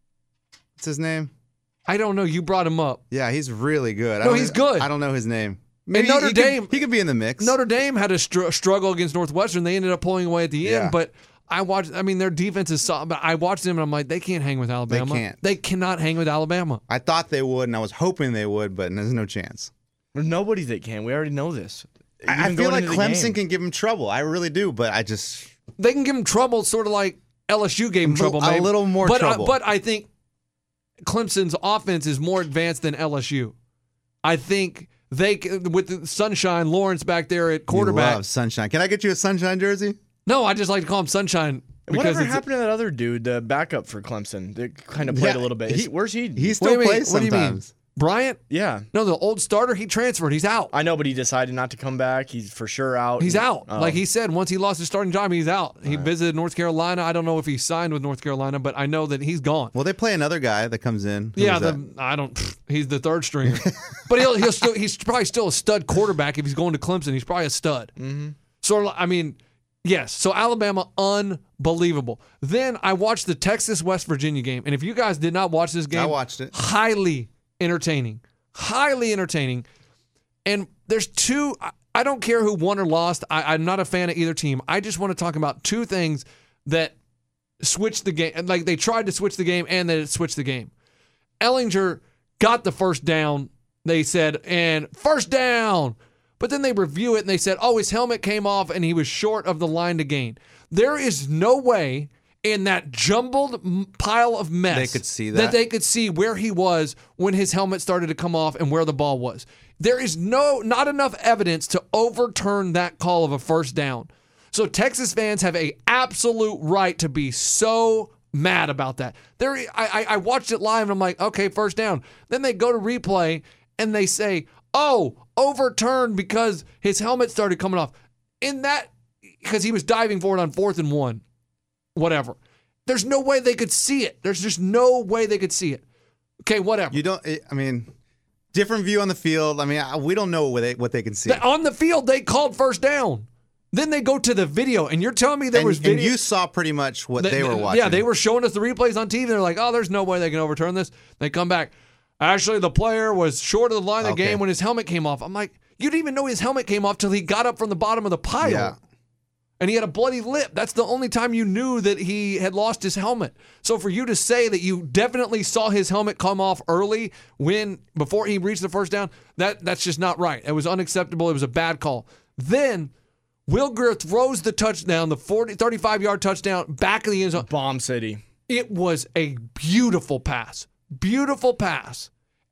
What's his name? I don't know. You brought him up. Yeah, he's really good. I No, don't- he's good. I don't know his name. Notre he Dame- Could, he could be in the mix. Notre Dame had a str- struggle against Northwestern. They ended up pulling away at the Yeah. end, but I watched. I mean, their defense is solid. But I watched them and I'm like, they can't hang with Alabama. can't. They cannot hang with Alabama. I thought they would, and I was hoping they would, but there's no chance. There's nobody that can. We already know this. I, I Even feel going like into the Clemson game. can give him trouble. I really do, but I just They can give them trouble, sort of like L S U gave them A little- trouble. a maybe. little more but trouble. I, but I think Clemson's offense is more advanced than L S U. I think they c- with the Sunshine Lawrence back there at you quarterback. love Sunshine. Can I get you a Sunshine jersey? No, I just like to call him Sunshine because Whatever it's, happened to that other dude, the backup for Clemson, that kind of played Yeah, a little bit? he- Is- Where's he? He What still do you mean? plays What do you mean? sometimes. Bryant. yeah, No, the old starter. He transferred. He's out. I know, but he decided not to come back. He's for sure out. He's out. Oh. Like he said, once he lost his starting job, he's out. He visited North Carolina. I don't know if he signed with North Carolina, but I know that he's gone. Well, they play another guy that comes in. Who yeah, is the, that? I don't. pfft, He's the third stringer, but he'll he'll still he's probably still a stud quarterback if he's going to Clemson. He's probably a stud. Mm-hmm. Sort of. I mean, yes. So Alabama, unbelievable. Then I watched the Texas West Virginia game, and if you guys did not watch this game, I watched it. Highly entertaining. Highly entertaining. And there's two. I, I don't care who won or lost. I, I'm not a fan of either team. I just want to talk about two things that switched the game. Like they tried to switch the game and that it switched the game. Ellinger got the first down, they said, and first down. But then they review it and they said, oh, his helmet came off and he was short of the line to gain. There is no way in that jumbled m- pile of mess They could see that? they could see where he was when his helmet started to come off and where the ball was. There is no not enough evidence to overturn that call of a first down. So Texas fans have a absolute right to be so mad about that. There, I, I, I watched it live and I'm like, okay, first down. Then they go to replay and they say, oh, overturned because his helmet started coming off. In that, because he was diving for it on fourth and one. Whatever. There's no way they could see it. There's just no way they could see it. Okay, whatever. You don't. I mean, different view on the field. I mean, I- we don't know what they what they can see. Th- On the field, they called first down. Then they go to the video, and you're telling me there and, was video. and you saw pretty much what they, were watching. Yeah, they were showing us the replays on T V. They're like, oh, there's no way they can overturn this. They come back. Actually, the player was short of the line of the Okay. game when his helmet came off. I'm like, you didn't even know his helmet came off till he got up from the bottom of the pile. Yeah. And he had a bloody lip. That's the only time you knew that he had lost his helmet. So for you to say that you definitely saw his helmet come off early when before he reached the first down, that that's just not right. It was unacceptable. It was a bad call. Then Will Greer throws the touchdown, the forty, thirty-five-yard touchdown back of the end zone. Bomb City. It was a beautiful pass. Beautiful pass.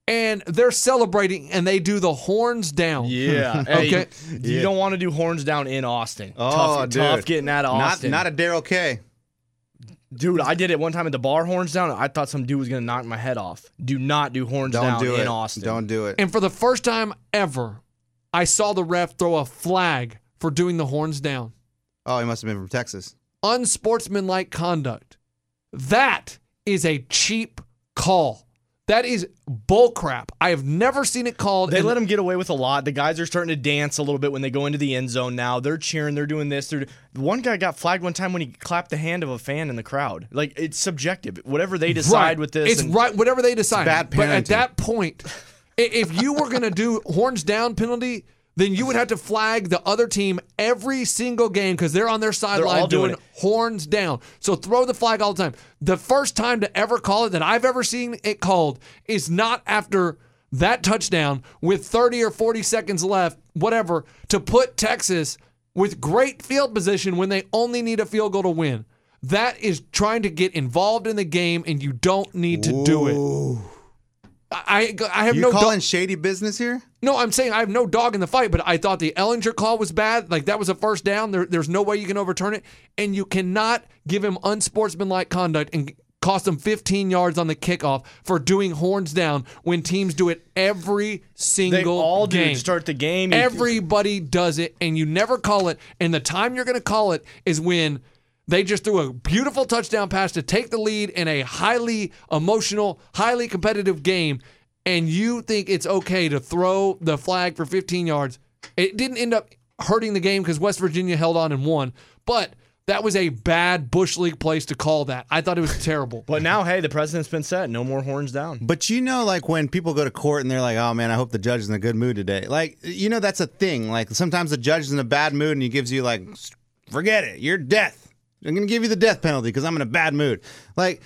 and they're celebrating, and they do the horns down. Yeah. Hey, Okay. You Yeah. don't want to do horns down in Austin. Oh, tough, dude. tough getting out of Not Austin. not a Daryl K. Dude, I did it one time at the bar, horns down. I thought some dude was going to knock my head off. Do not do horns Don't down do in it. Austin. Don't do it. And for the first time ever, I saw the ref throw a flag for doing the horns down. Oh, he must have been from Texas. Unsportsmanlike conduct. That is a cheap call. That is bullcrap. I have never seen it called. They and let them get away with a lot. The guys are starting to dance a little bit when they go into the end zone now. They're cheering. They're doing this. They're, one guy got flagged one time when he clapped the hand of a fan in the crowd. Like, it's subjective. Whatever they decide right. with this. It's and, right. Whatever they decide. bad But at parenting. that point, i- if you were going to do horns down penalty, then you would have to flag the other team every single game because they're on their sideline all doing doing it. horns down. So throw the flag all the time. The first time to ever call it that I've ever seen it called is not after that touchdown with thirty or forty seconds left, whatever, to put Texas with great field position when they only need a field goal to win. That is trying to get involved in the game, and you don't need to do it. I, I have You no calling dog. shady business here? No, I'm saying I have no dog in the fight, but I thought the Ellinger call was bad. Like, that was a first down. There, there's no way you can overturn it. And you cannot give him unsportsmanlike conduct and cost him fifteen yards on the kickoff for doing horns down when teams do it every they single all do game. to start the game. You- Everybody does it, and you never call it. And the time you're going to call it is when they just threw a beautiful touchdown pass to take the lead in a highly emotional, highly competitive game, and you think it's okay to throw the flag for fifteen yards. It didn't end up hurting the game because West Virginia held on and won, but that was a bad Bush League place to call that. I thought it was terrible. But now, hey, the precedent's been set. No more horns down. But you know, like when people go to court and they're like, "Oh man, I hope the judge is in a good mood today." Like, you know, that's a thing. Like sometimes the judge is in a bad mood and he gives you like, "Forget it, you're death. I'm gonna give you the death penalty because I'm in a bad mood." Like,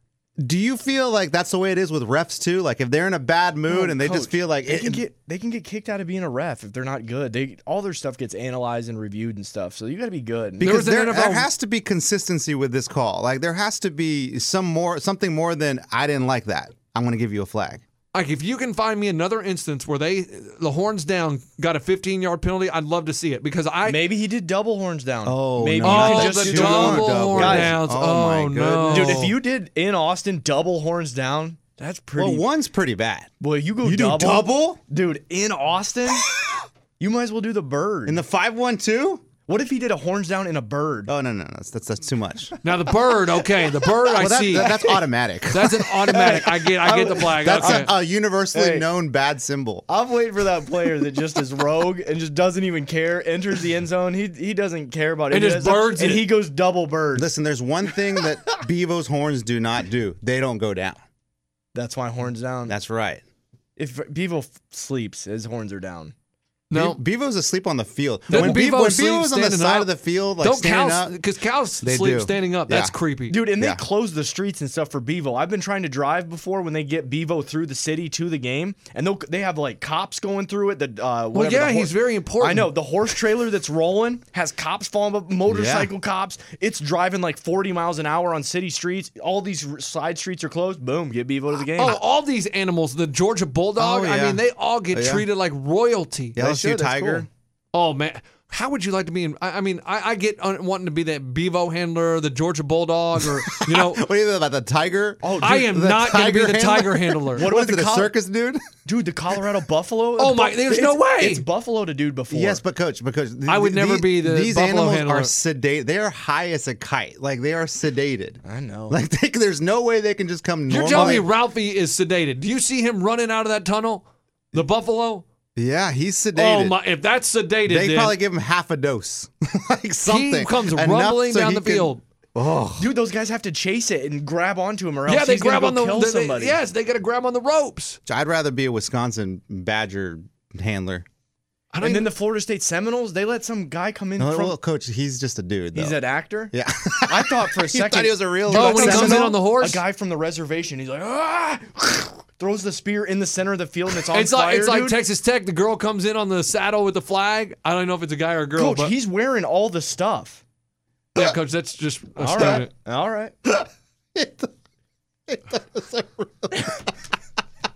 do you feel like that's the way it is with refs too? Like if they're in a bad mood No, and they Coach, just feel like they it, can get they can get kicked out of being a ref if they're not good. They all their stuff gets analyzed and reviewed and stuff. So you got to be good. There because was an there, N F L there has to be consistency with this call. Like there has to be some more, something more than I didn't like that. I'm gonna give you a flag. Like, if you can find me another instance where they, the horns down, got a fifteen-yard penalty, I'd love to see it because I. Maybe he did double horns down. Oh, maybe no. you Oh, can the just do double double. horn Guys, downs. oh Oh, my no. goodness. Dude, if you did in Austin double horns down, that's pretty. Well, one's pretty bad. Boy, you go You do double, double? dude. In Austin, you might as well do the bird. In the five one two? what if he did a horns down in a bird? Oh no no no that's that's, that's too much. Now, the bird, okay. The bird, I Well, that, see. that- that's automatic. That's an automatic. I get I get the flag. That's okay. a, a universally Hey. known bad symbol. I'm waiting for that player that just is rogue and just doesn't even care. Enters the end zone, he he doesn't care about And it. just birds and it. he goes double bird. Listen, there's one thing that Bevo's horns do not do. They don't go down. That's why horns down. That's right. If Bevo f- sleeps, his horns are down. no. Be- Bevo's asleep on the field. Doesn't when Bevo Bevo, when sleep Bevo's on the standing side up? of the field, like Don't standing cows, up. because cows They sleep do. standing up. That's Yeah. creepy. Dude, and Yeah. they close the streets and stuff for Bevo. I've been trying to drive before when they get Bevo through the city to the game, and they they have like cops going through it. The uh, well, whatever yeah, the he's very important. I know the horse trailer that's rolling has cops following up, motorcycle cops. It's driving like forty miles an hour on city streets. All these r- side streets are closed. Boom, get Bevo to the game. Oh, all these animals, the Georgia Bulldog, Oh, I yeah. mean, they all get Oh, yeah. treated like royalty. L S U should, that's Tiger. cool. Oh, man. How would you like to be in? I, I mean, I, I get un, wanting to be that Bevo handler, the Georgia Bulldog, or, you know, What do you think about the tiger? Oh, dude, I am the not going to be tiger the handler? tiger handler. What What about is it, the a col- circus dude? dude, the Colorado Buffalo. Oh, my- Bu- there's it's- no way. It's Buffalo to dude before. Yes, but coach, because th- I would th- never these- be the these buffalo animals handler. are sedated. They are high as a kite. Like they are sedated. I know. Like they, there's no way they can just come. You're normal. telling me Ralphie is sedated. Do you see him running out of that tunnel? The buffalo? Yeah, he's sedated. Oh, my. If that's sedated, They then probably give him half a dose, like something. he comes Enough rumbling so down he the can- field. Oh, Dude, those guys have to chase it and grab onto him, or else Yeah, they he's gonna grab go on the. kill they- they- somebody. yes, they got to grab on the ropes. I'd rather be a Wisconsin Badger handler. I don't And then even- the Florida State Seminoles, they let some guy come in No, from. well, coach, he's just a dude. Though. He's an actor. yeah. I thought for a You second thought he was a real. Oh, when he comes in Seminole, on the horse? a guy from the reservation. He's like, ah, throws the spear in the center of the field, and it's on It's fire. like it's like dude. Texas Tech. The girl comes in on the saddle with the flag. I don't know if it's a guy or a girl, Coach, but he's wearing all the stuff. yeah, coach, that's just a All statement. right, all right.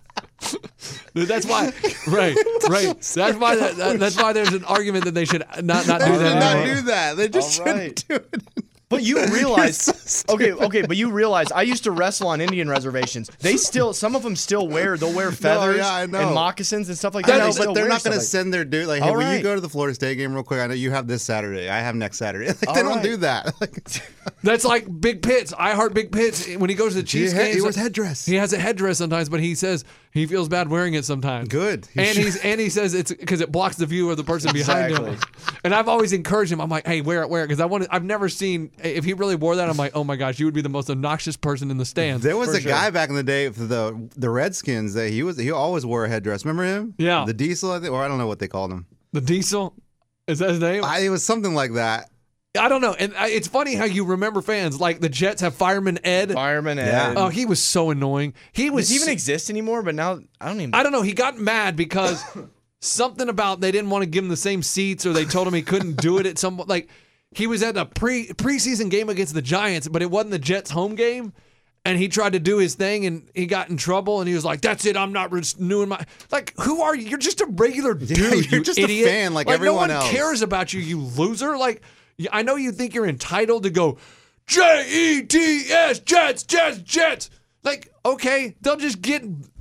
Dude, that's why, right, right. That's why. That, that- that's why there's an argument that they should not not They do should that. not anymore. do that. They just All right. shouldn't do it. But you realize, so okay, okay, but you realize I used to wrestle on Indian reservations. They still, some of them still wear, they'll wear feathers yeah, I know. and moccasins and stuff like I that. know, They still but they're wear not stuff going to like- send their dude like, hey, All will you right. go to the Florida State game real quick? I know you have this Saturday. I have next Saturday. Like, All they don't right. do that. Like, That's like Big Pitts. I heart Big Pitts when he goes to the Chiefs he, games. he wears headdress. He has a headdress sometimes, but he says he feels bad wearing it sometimes. Good. He and should. he's and he says it's because it blocks the view of the person behind him. Exactly. And I've always encouraged him. I'm like, hey, wear it, wear it, because I want. I've never seen if he really wore that. I'm like, oh my gosh, you would be the most obnoxious person in the stands. There was For a sure. guy back in the day for the the Redskins that he was he always wore a headdress. Remember him? Yeah. The Diesel, I think, or I don't know what they called him. The Diesel, is that his name? I, I, it was something like that. don't know. And I, it's funny how you remember fans like the Jets have Fireman Ed. Fireman Yeah. Ed. Oh, he was so annoying. He was Does he even so- exist anymore? But now, I don't even. I don't know. He got mad because something about they didn't want to give him the same seats, or they told him he couldn't do it at some like he was at a pre preseason game against the Giants, but it wasn't the Jets' home game, and he tried to do his thing and he got in trouble, and he was like, "That's it, I'm not renewing my like." Who are you? You're just a regular dude. you're you just a idiot. fan like no everyone one else. cares about you, you loser. Like I know you think you're entitled to go J E T S Jets Jets Jets. Like okay, they'll just get.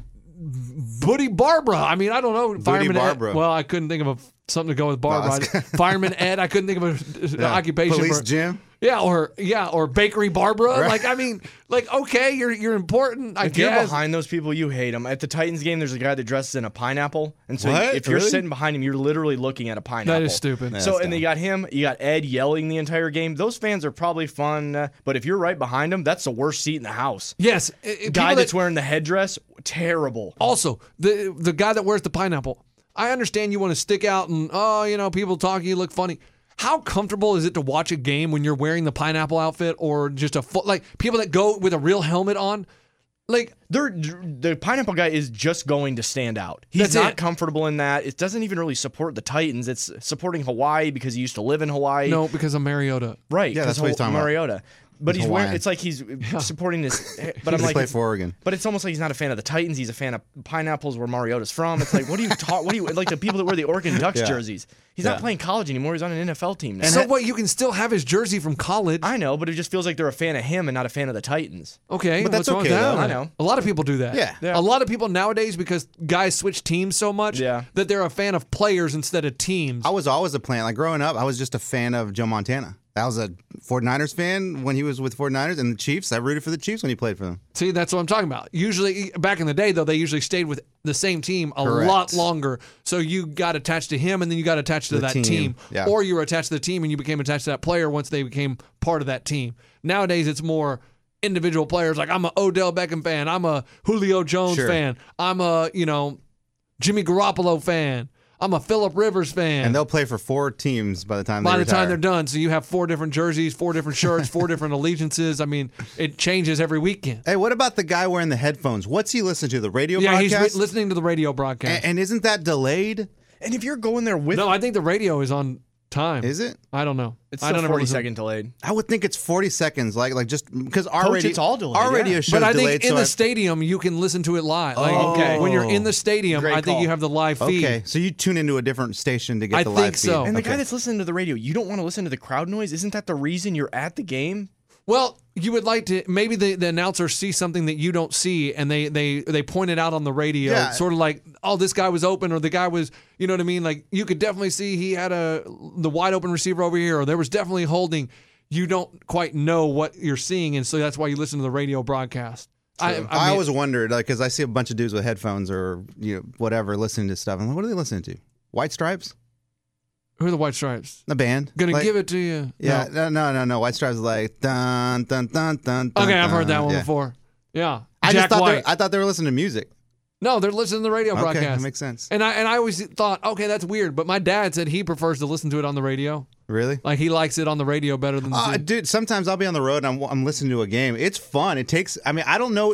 Buddy Barbara. I mean, I don't know. Fireman Barbara. Ed. Well, I couldn't think of a, something to go with Barbara. No, Fireman Ed. I couldn't think of an occupation. Police for, Jim. Yeah, or yeah, or Bakery Barbara. Like, I mean, like okay, you're you're important. I If you're guess. behind those people, you hate them. At the Titans game, there's a guy that dresses in a pineapple, and so What? if you're Really? sitting behind him, you're literally looking at a pineapple. That is stupid. Yeah, So that's and they dumb. got him, you got Ed yelling the entire game. Those fans are probably fun, uh, but if you're right behind him, that's the worst seat in the house. Yes, i- i- Guy people that's that- wearing the headdress, terrible. Also, the the guy that wears the pineapple. I understand you want to stick out and oh, you know, people talk, you look funny. How comfortable is it to watch a game when you're wearing the pineapple outfit or just a foot like people that go with a real helmet on? Like They're, the pineapple guy is just going to stand out. He's That's not it. comfortable in that. It doesn't even really support the Titans. It's supporting Hawaii because he used to live in Hawaii. no, because of Mariota. Right. Yeah, that's 'cause what he's Haw- talking about. Mariota. But He's he's wearing. Hawaiian. It's like he's supporting this. But I'm He like, played it's- for Oregon. but it's almost like he's not a fan of the Titans. He's a fan of pineapples, where Mariota's from. It's like, what do you talk? What do you like? The people that wear the Oregon Ducks Yeah. jerseys. He's Yeah. not playing college anymore. He's on an N F L team now. So what? You can still have his jersey from college. I know, but it just feels like they're a fan of him and not a fan of the Titans. Okay, But what's that's wrong with okay, that? though. I know. A lot of people do that. Yeah. Yeah. A lot of people nowadays, because guys switch teams so much, Yeah. that they're a fan of players instead of teams. I was always a fan. Like growing up, I was just a fan of Joe Montana. I was a 49ers fan when he was with 49ers and the Chiefs. I rooted for the Chiefs when he played for them. See, that's what I'm talking about. Usually, back in the day, though, they usually stayed with the same team a Correct. lot longer. So you got attached to him, and then you got attached to The that team. team, yeah. Or you were attached to the team, and you became attached to that player once they became part of that team. Nowadays, it's more individual players. Like I'm a Odell Beckham fan. I'm a Julio Jones Sure. fan. I'm a you know Jimmy Garoppolo fan. I'm a Phillip Rivers fan. And they'll play for four teams by the time By they the time retire. they're done, so you have four different jerseys, four different shirts, four different allegiances. I mean, it changes every weekend. Hey, what about the guy wearing the headphones? What's he listening to? The radio Yeah, he's broadcast? re- listening to the radio broadcast. and, and isn't that delayed? And if you're going there with, no, I think the radio is on time. Is it? I don't know. it's I still don't ever forty listen- second delayed. I would think it's forty seconds. Like, like just because our Coach, radio, it's all delayed, our yeah. radio show's But I think delayed. in so the I- stadium you can listen to it live. Like, Oh, okay. When you're in the stadium, Great I think call. you have the live feed. okay, so you tune into a different station to get I the think live feed. so. And the Okay. guy that's listening to the radio, you don't want to listen to the crowd noise. Isn't that the reason you're at the game? Well, you would like to maybe the, the announcer sees something that you don't see, and they they they point it out on the radio, Yeah. sort of like, oh, this guy was open, or the guy was, you know what I mean? Like you could definitely see he had a the wide open receiver over here, or there was definitely holding. You don't quite know what you're seeing, and so that's why you listen to the radio broadcast. I, I, I, mean, always wondered, like, because I see a bunch of dudes with headphones or you know whatever listening to stuff. I'm like, what are they listening to? White Stripes, who are the White Stripes? the band. Gonna Like- give it to you. Yeah, No. no, no, no, no. White Stripes is like dun dun dun dun. dun Okay, I've heard that dun. one Yeah. before. Yeah. I Jack just thought they, White. I thought they were listening to music. No, they're listening to the radio Okay, broadcast. that makes sense. And I and I always thought, okay, that's weird. But my dad said he prefers to listen to it on the radio. Really? Like he likes it on the radio better than the Uh, T V. dude, sometimes I'll be on the road and I'm, I'm listening to a game. It's fun. It takes. I mean, I don't know if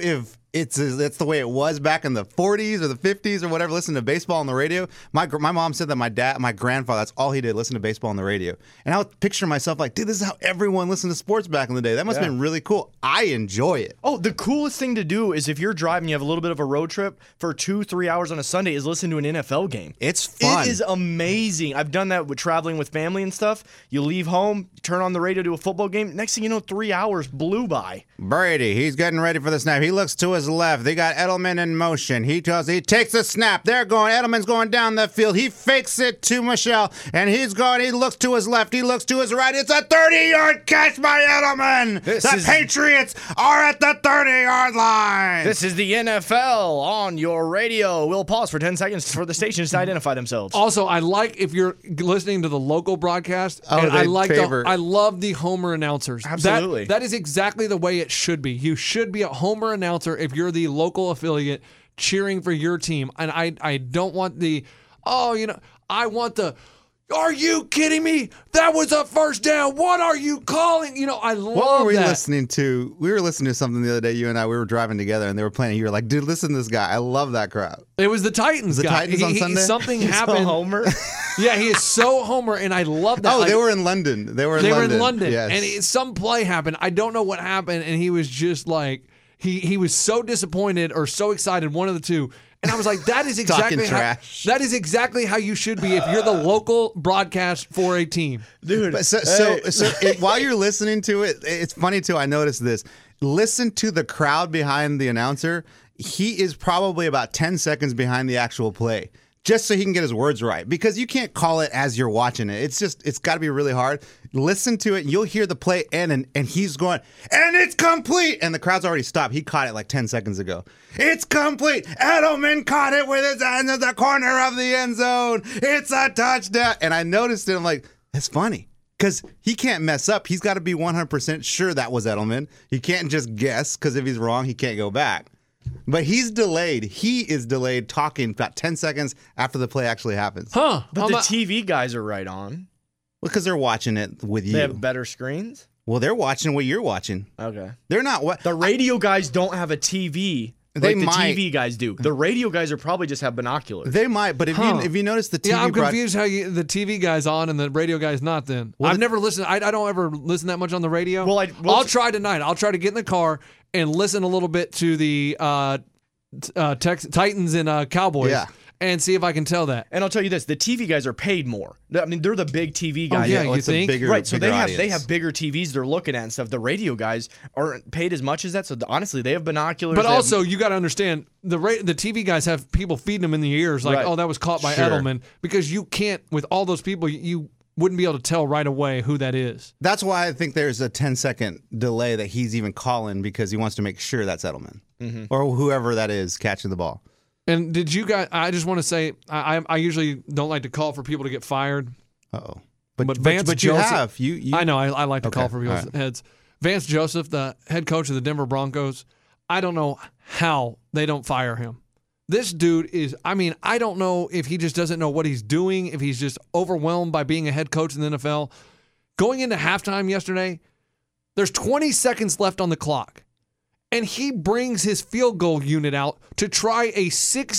it's it's the way it was back in the forties or the fifties or whatever. Listen to baseball on the radio. My gr- my mom said that my dad, my grandfather, that's all he did, listen to baseball on the radio. And I would picture myself like, dude, this is how everyone listened to sports back in the day. That must Yeah. have been really cool. I enjoy it. Oh, the coolest thing to do is if you're driving, you have a little bit of a road trip for two, three hours on a Sunday, is listen to an N F L game. It's fun. It is amazing. I've done that with traveling with family and stuff. You leave home, turn on the radio to a football game. Next thing you know, three hours blew by. Brady, he's getting ready for the snap. He looks to his left. They got Edelman in motion. He tells, he takes the snap. They're going. Edelman's going down the field. He fakes it to Michelle, and he's going. He looks to his left. He looks to his right. It's a thirty-yard catch by Edelman. This the is- Patriots are at the thirty-yard line. This is the N F L on your radio. We'll pause for ten seconds for the stations to identify themselves. Also, I like if you're listening to the local broadcast. Oh, and I they like favor- the, I love the Homer announcers. That- Absolutely. that is exactly the way it should be. You should be a Homer announcer if you're the local affiliate cheering for your team. And I I don't want the oh, you know, I want the are you kidding me? That was a first down. What are you calling? You know, I love What were we that. listening to? We were listening to something the other day. You and I, we were driving together, and they were playing. You were like, "Dude, listen to this guy. I love that crowd." It was the Titans The guy. Titans He- on he- Sunday? Something So happened. Homer. Yeah, he is so Homer, and I love that. Oh, Like, they were in London. They were in They London. were in London, Yes. and it, some play happened. I don't know what happened, and he was just like he he was so disappointed or so excited, one of the two. And I was like, that is exactly Talking how, trash. that is exactly how you should be if you're the local broadcast for a team. Dude. But so, so, hey. so it, while you're listening to it, it's funny too. I noticed this. Listen to the crowd behind the announcer. He is probably about ten seconds behind the actual play, just so he can get his words right. Because you can't call it as you're watching it. It's just, it's got to be really hard. Listen to it, and you'll hear the play end, and, and he's going, and it's complete. And the crowd's already stopped. He caught it like ten seconds ago. It's complete. Edelman caught it with his hand in the corner of the end zone. It's a touchdown. And I noticed it. I'm like, that's funny. Because he can't mess up. He's got to be one hundred percent sure that was Edelman. He can't just guess, because if he's wrong, he can't go back. But he's delayed. He is delayed talking about ten seconds after the play actually happens. Huh. But I'm the not- T V guys are right on. Because they're watching it with you. They have better screens. Well, they're watching what you're watching. Okay. They're not what The radio guys don't have a T V They like the might. T V guys do. The radio guys are probably just have binoculars. they might. But if Huh. you if you notice the T V, yeah, I'm broad- confused how you, the T V guy's on and the radio guy's not. Then I've the- never listened. I, I don't ever listen that much on the radio. Well, I- well, I'll try tonight. I'll try to get in the car and listen a little bit to the uh, t- uh, Tex- Titans and uh, Cowboys, Yeah. and see if I can tell that. And I'll tell you this: the T V guys are paid more. I mean, they're the big T V guys. Oh, yeah, well, you it's a think? bigger, Right, so bigger they have audience. they have bigger T Vs they're looking at and stuff. The radio guys aren't paid as much as that. So the, honestly, they have binoculars. But they have- also, you got to understand the ra- the T V guys have people feeding them in the ears, like, Right. "Oh, that was caught by Sure. Edelman," because you can't with all those people. You, you wouldn't be able to tell right away who that is. That's why I think there's a ten second delay that he's even calling because he wants to make sure that's Edelman Mm-hmm. or whoever that is catching the ball. And did you guys? I just want to say, I I I usually don't like to call for people to get fired. Uh oh. But But but, Vance but you Joseph- have you. you I know. I, I like to call Okay, for people's all right. heads. Vance Joseph, the head coach of the Denver Broncos, I don't know how they don't fire him. This dude is, I mean, I don't know if he just doesn't know what he's doing, if he's just overwhelmed by being a head coach in the N F L. Going into halftime yesterday, there's twenty seconds left on the clock, and he brings his field goal unit out to try a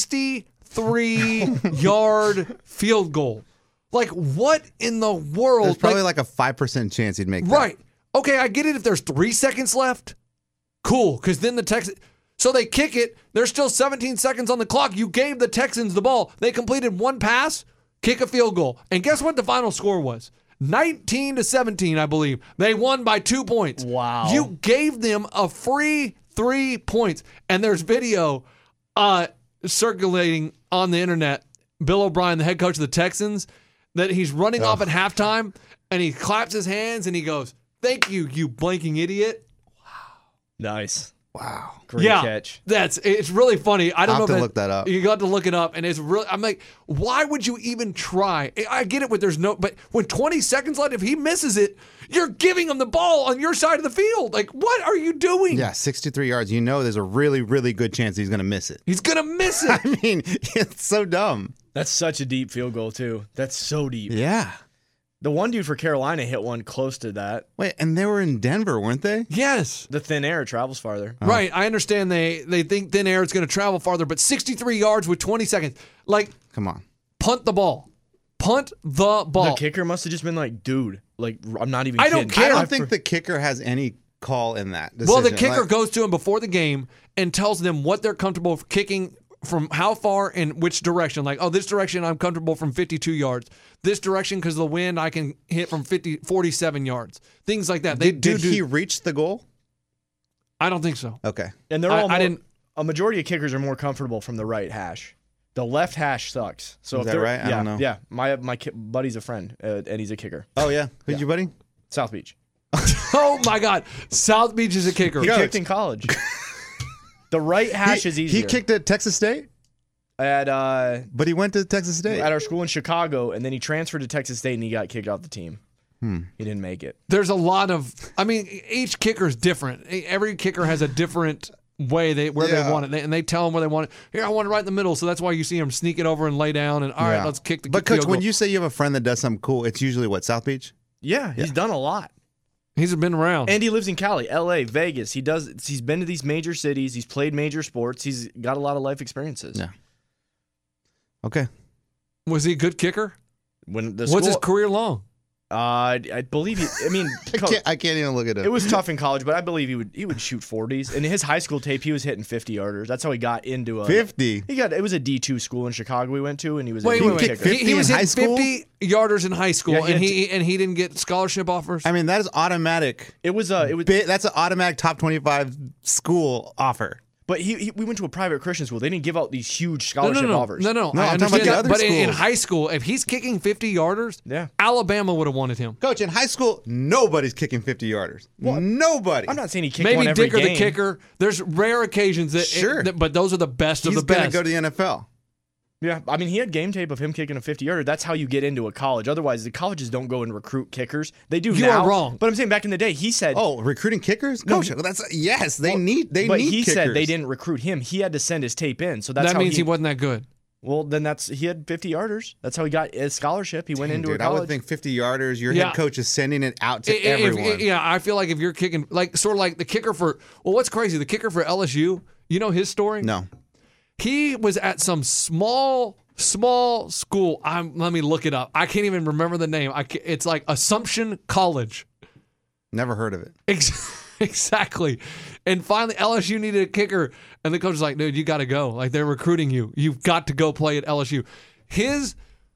sixty-three yard field goal. Like, what in the world? There's probably Like- like, a five percent chance he'd make that. Right. Okay, I get it if there's three seconds left. Cool, because then the Texans. So they kick it. There's still seventeen seconds on the clock. You gave the Texans the ball. They completed one pass, kick a field goal. And guess what the final score was? nineteen to seventeen, I believe. They won by two points. Wow. You gave them a free three points. And there's video uh, circulating on the internet. Bill O'Brien, the head coach of the Texans, that he's running off at halftime, and he claps his hands and he goes, "Thank you, you blanking idiot." nice, Wow. great yeah, catch. that's it's really funny. I don't I'll know have to if look that up. You got to look it up, and it's really. I'm like, why would you even try? I- I get it. With there's no, but when twenty seconds left, if he misses it, you're giving him the ball on your side of the field. Like, what are you doing? Yeah, sixty-three yards. You know, there's a really, really good chance he's going to miss it. He's gonna miss it. I mean, it's so dumb. That's such a deep field goal too. That's so deep. Yeah. The one dude for Carolina hit one close to that. Wait, and they were in Denver, weren't they? Yes. The thin air travels farther. Right. I understand they, they think thin air is going to travel farther, but sixty-three yards with twenty seconds. Like, Come on. punt the ball. Punt the ball. The kicker must have just been like, dude, like, I'm not even I don't kidding. care. I don't I think the kicker has any call in that Well, decision. the kicker Like, goes to him before the game and tells them what they're comfortable with kicking from how far and which direction. Like, oh, this direction I'm comfortable from fifty-two yards. This direction because of the wind I can hit from fifty, forty-seven yards. Things like that. They did do did do. he reach the goal? I don't think so. Okay. And they're I- all I more, didn't- a majority of kickers are more comfortable from the right hash. The left hash sucks. So Is if that they're- right? I yeah, don't know. Yeah, my my ki- buddy's a friend, uh, and he's a kicker. Oh, yeah. Who's your buddy? South Beach. Oh my God, South Beach is a kicker. He Coach. kicked in college. The right hash he, is easier. He kicked at Texas State, at uh, but he went to Texas State. at our school in Chicago, and then he transferred to Texas State, and he got kicked off the team. Hmm. He didn't make it. There's a lot of. I mean, each kicker is different. Every kicker has a different way they where Yeah. they want it, They- and they tell them where they want it. Here, I want it right in the middle. So that's why you see them sneak it over and lay down, and all right, Yeah. let's kick the. But field coach, when goal. you say you have a friend that does something cool, it's usually what, South Beach? Yeah, he's done a lot. he's been around. And he lives in Cali, L A, Vegas. He does. He's been to these major cities. He's played major sports. He's got a lot of life experiences. Yeah. Okay. Was he a good kicker? When the What's his school, career long? uh, I believe he. I mean, I co- can't, I can't even look at it. it was tough in college, but I believe he would he would shoot forties. In his high school tape, he was hitting fifty yarders. That's how he got into a fifty. He got it was a D two school in Chicago we went to, and he was Wait, a wait, wait. kicker. He, he was in hitting high school? fifty yarders in high school, Yeah, he and had he and he didn't get scholarship offers. I mean, that is automatic. It was uh, it was. Bi- That's an automatic top twenty-five school offer. But he, he we went to a private Christian school. They didn't give out these huge no, no, scholarship no, offers. no, no, No, I I'm talking understand about the that. other But in, in schools. high school, if he's kicking fifty yarders, Yeah. Alabama would have wanted him. Coach, in high school, nobody's kicking fifty yarders. Nobody. I'm not saying he kicked Maybe one every Dicker game. the kicker. There's rare occasions that, Sure. that- but those are the best He's of the going to best. go to the N F L. Yeah, I mean, he had game tape of him kicking a fifty yarder. That's how you get into a college. Otherwise, the colleges don't go and recruit kickers. They do You now. are wrong. But I'm saying back in the day, he said. Oh, recruiting kickers? No, Coach, that's yes, they need they but need he kickers. said they didn't recruit him. He had to send his tape in. So that's that how means he, he, wasn't that good. Well, then that's he had fifty yarders. That's how he got his scholarship. He went Dang, into dude, a I college. would think fifty yarders, your Yeah. head coach is sending it out to I- if- everyone. yeah, I feel like if you're kicking, like sort of like the kicker for, well, what's crazy? The kicker for L S U, you know his story? No. He was at some small, small school. I'm, let me look it up. I can't even remember the name. I ca it's like Assumption College. Never heard of it. Ex- exactly. And finally, L S U needed a kicker, and the coach was like, "Dude, you got to go. Like they're recruiting you. You've got to go play at L S U." His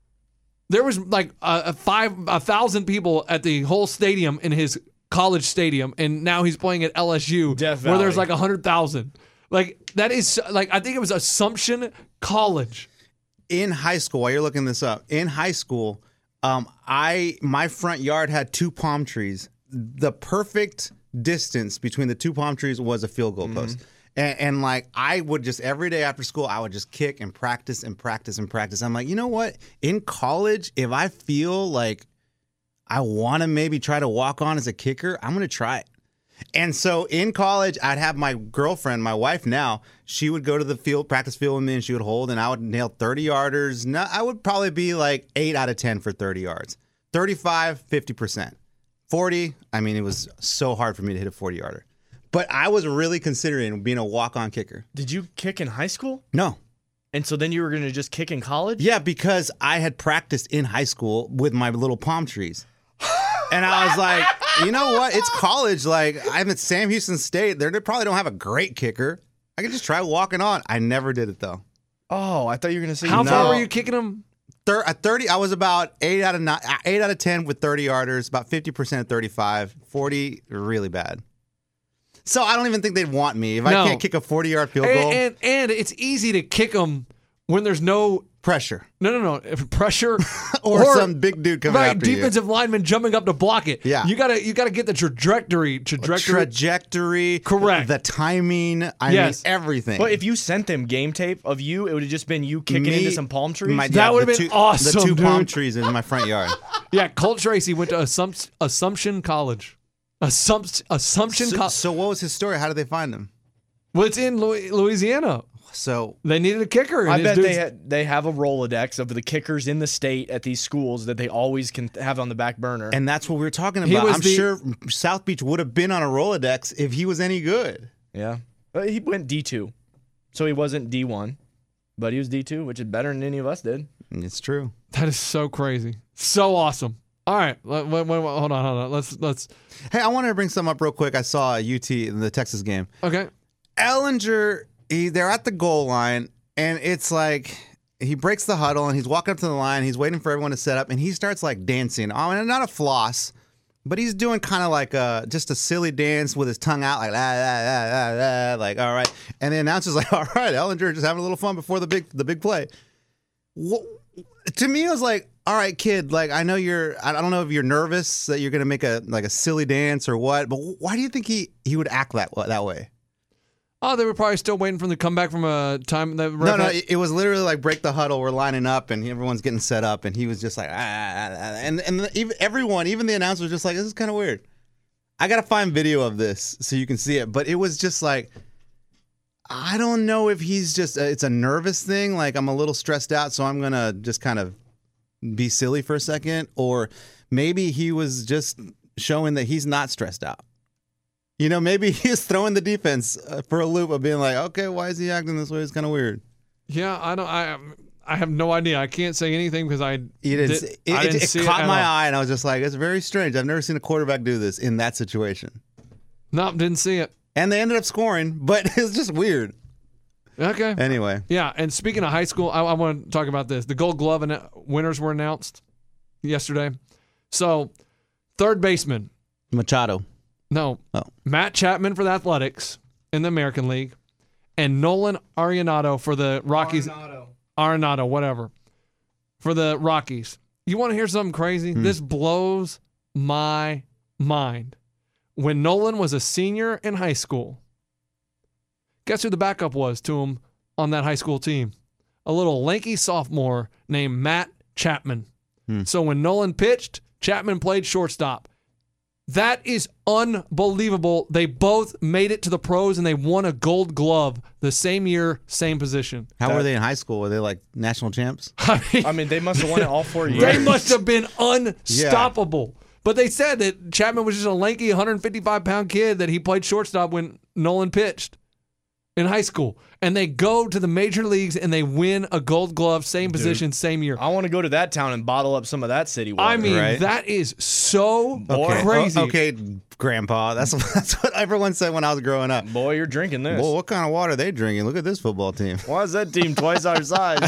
there was like a, a five a thousand people at the whole stadium in his college stadium, and now he's playing at L S U Death where there's Valley. like a hundred thousand. Like that is like I think it was Assumption College. In high school, while you're looking this up, in high school, um, I my front yard had two palm trees. The perfect distance between the two palm trees was a field goal post. And, and like I would just every day after school, I would just kick and practice and practice and practice. I'm like, you know what? In college, if I feel like I want to maybe try to walk on as a kicker, I'm going to try it. And so in college, I'd have my girlfriend, my wife now, she would go to the field, practice field with me, and she would hold, and I would nail thirty yarders. No, I would probably be like eight out of ten for thirty yards. thirty-five, fifty percent. forty, I mean, it was so hard for me to hit a forty yarder. But I was really considering being a walk-on kicker. Did you kick in high school? No. And so then you were going to just kick in college? Yeah, because I had practiced in high school with my little palm trees. And I was like, you know what? It's college. Like, I'm at Sam Houston State. They're, they probably don't have a great kicker. I could just try walking on. I never did it, though. Oh, I thought you were going to say How no. far were you kicking him? Thir- at thirty, I was about eight out of nine, eight out of ten with thirty yarders, about fifty percent at thirty-five, forty, really bad. So I don't even think they'd want me. If No. I can't kick a forty-yard field goal, And, and and it's easy to kick them when there's no pressure. no no no if pressure Or, some big dude coming right after defensive lineman jumping up to block it. Yeah. you gotta you gotta get the trajectory you. trajectory. Trajectory. Correct. The timing. I Yes. mean, everything. But if you sent them game tape of you, it would have just been you kicking Me- into some palm trees? my- That yeah, would've the been two- awesome, The two palm dude. trees in my front yard. Yeah, Colt Tracy went to Assump- Assumption College. Assump- Assumption So, College. so what was his story? How did they find him? Well, it's in Louis- Louisiana. So They needed a kicker. and I his bet dude's- they ha- they have a Rolodex of the kickers in the state at these schools that they always can have on the back burner. and that's what we were talking He about. was I'm the- sure South Beach would have been on a Rolodex if he was any good. yeah, but he went D two, so he wasn't D one, but he was D two, which is better than any of us did. It's true. That is so crazy. So awesome. All right. Wait, wait, wait, hold on, hold on. Let's let's. Hey, I wanted to bring something up real quick. I saw U T in the Texas game. Okay. Ellinger, he, they're at the goal line, and it's like he breaks the huddle, and he's walking up to the line. He's waiting for everyone to set up, and he starts like dancing. I mean, not a floss, but he's doing kind of like a just a silly dance with his tongue out, like la, la, la, la, la, like all right. And the announcer's like, all right, Ellinger just having a little fun before the big the big play. What, to me, it was like, all right, kid. Like I know you're. I don't know if you're nervous that you're gonna make a like a silly dance or what, but why do you think he he would act that that way? Oh, they were probably still waiting for him to come back from a time that. No, no, it, it was literally like break the huddle. We're lining up, and everyone's getting set up, and he was just like, ah, ah, ah, and and the, even everyone, even the announcer, was just like, this is kind of weird. I gotta find video of this so you can see it, but it was just like, I don't know if he's just, uh, it's a nervous thing. Like I'm a little stressed out, so I'm gonna just kind of be silly for a second, or maybe he was just showing that he's not stressed out. You know, maybe he's throwing the defense uh, for a loop of being like, okay, why is he acting this way? It's kind of weird. Yeah, I don't. I I have no idea. I can't say anything because I You didn't. did, see- it I it, didn't it see caught it at my all. eye, and I was just like, it's very strange. I've never seen a quarterback do this in that situation. Nope, didn't see it. And they ended up scoring, but it's just weird. Okay. Anyway, Yeah, and speaking of high school, I, I want to talk about this. The Gold Glove anno- winners were announced yesterday. So, third baseman, Machado. no, Oh. Matt Chapman for the Athletics in the American League, and Nolan Arenado for the Rockies. Arenado, whatever, for the Rockies. You want to hear something crazy? This blows my mind. When Nolan was a senior in high school, guess who the backup was to him on that high school team? A little lanky sophomore named Matt Chapman. So when Nolan pitched, Chapman played shortstop. That is unbelievable. They both made it to the pros and they won a Gold Glove the same year, same position. How That- were they in high school? Were they like national champs? I mean, I mean, they must have won it all four years. they must have been unstoppable. But they said that Chapman was just a lanky one hundred fifty-five pound kid that he played shortstop when Nolan pitched in high school. And they go to the major leagues and they win a Gold Glove, same position, same year. I want to go to that town and bottle up some of that city water. I mean, right? that is so Okay. crazy. O- okay, Grandpa. That's that's what everyone said when I was growing up. boy, you're drinking this. Well, what kind of water are they drinking? Look at this football team. Why is that team twice our size?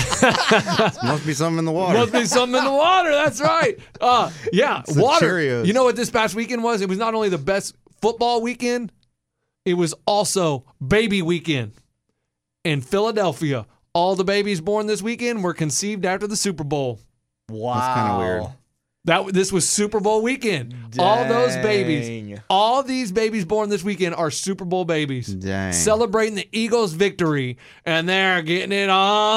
Must be something in the water. Must be something in the water. That's right. Uh, yeah, the water. Cheerios. You know what this past weekend was? It was not only the best football weekend, it was also baby weekend in Philadelphia. All the babies born this weekend were conceived after the Super Bowl. Wow, That's kinda weird. That this was Super Bowl weekend. All those babies, Dang. all these babies born this weekend are Super Bowl babies. Dang. Celebrating the Eagles' victory, and they're getting it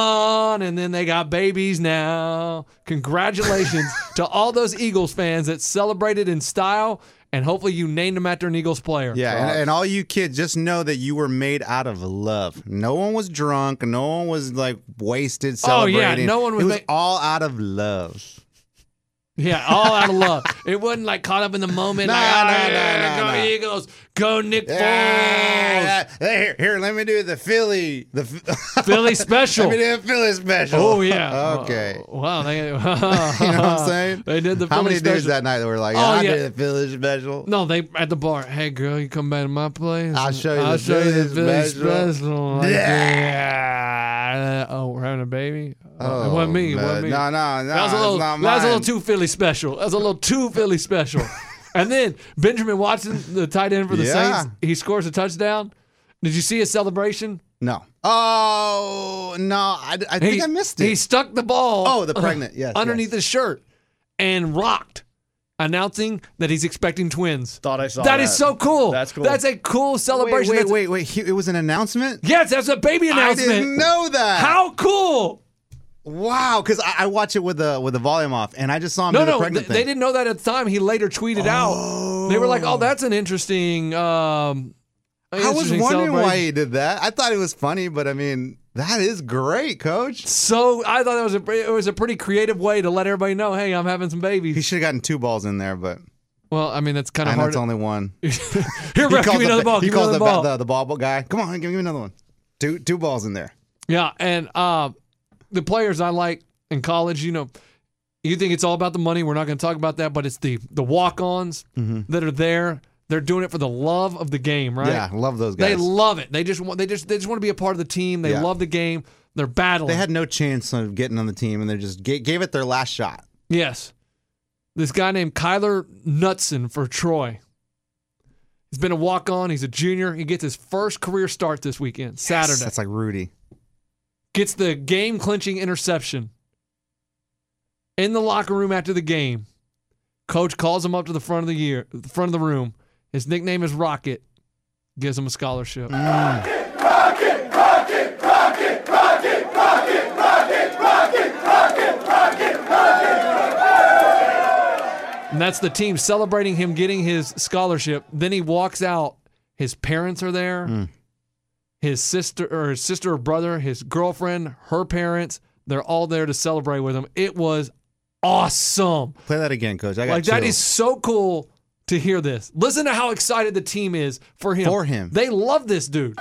on, and then they got babies now. Congratulations to all those Eagles fans that celebrated in style, and hopefully you named them after an Eagles player. Yeah, and, and all you kids, just know that you were made out of love. No one was drunk. No one was like wasted Oh, yeah, celebrating. no one was It was ma- all out of love. Yeah, all out of love. It wasn't like caught up in the moment. Nah, like, nah, oh, nah, yeah, nah, go nah. Eagles, go Nick Foles. Yeah, here, here, let me do the Philly, the Philly special. Let me do the Philly special. Oh yeah. Okay. Oh, wow. They, You know what I'm saying? They did the How Philly many special. dudes that night that were like, Oh, I yeah. did the Philly special? No, they at the bar. Hey, girl, you come back to my place. I'll show you I'll the show you the Philly Philly special. special. Like, yeah. Oh, we're having a baby. Oh, it wasn't me. It no, wasn't me. No, no, no. that was a little. it's not That was a little mine. too Philly special. That was a little too Philly special. And then Benjamin Watson, the tight end for the Yeah. Saints, he scores a touchdown. Did you see his celebration? No. Oh, no. I, I think he, I missed it. He stuck the ball. Oh, the pregnant, yes, underneath yes. his shirt, and rocked, announcing that he's expecting twins. Thought I saw That that. is so cool. That's cool. That's a cool wait, celebration. wait, That's- wait, wait. He, it was an announcement? Yes, that's a baby I announcement. didn't know that. How cool! Wow, because I, I watch it with the with the volume off, and I just saw him No, do the no, pregnant th- thing. they didn't know that at the time. He later tweeted out. They were like, "Oh, that's an interesting." Um, I was interesting wondering why celebration." he did that. I thought it was funny, but I mean, That is great, Coach. So I thought that was a it was a pretty creative way to let everybody know, hey, I'm having some babies. He should have gotten two balls in there, but Well, I mean that's kind of I know hard. it's only one. Here, He ref, give calls me the- another ball. He Give me calls another the, ball. the the ball guy. Come on, give me another one. Two two balls in there. Yeah, and uh, the players I like in college, you know, you think it's all about the money. We're not going to talk about that, but it's the the walk-ons that are there. They're doing it for the love of the game, right? Yeah, love those guys. They love it. They just want they just they just want to be a part of the team. They Yeah. love the game. They're battling. They had no chance of getting on the team, and they just gave, gave it their last shot. Yes. This guy named Kyler Knutson for Troy. He's been a walk-on. He's a junior. He gets his first career start this weekend, Saturday. Yes, that's like Rudy. Gets the game-clinching interception. In the locker room after the game, coach calls him up to the front of the year, the front of the room. His nickname is Rocket. Gives him a scholarship. Mm. And that's the team celebrating him getting his scholarship. Then he walks out. His parents are there. Mm. His sister or his sister or brother, his girlfriend, her parents, they're all there to celebrate with him. It was awesome. Play that again, Coach. I got Like that chills. is so cool to hear this. Listen to how excited the team is for him. For him. They love this dude.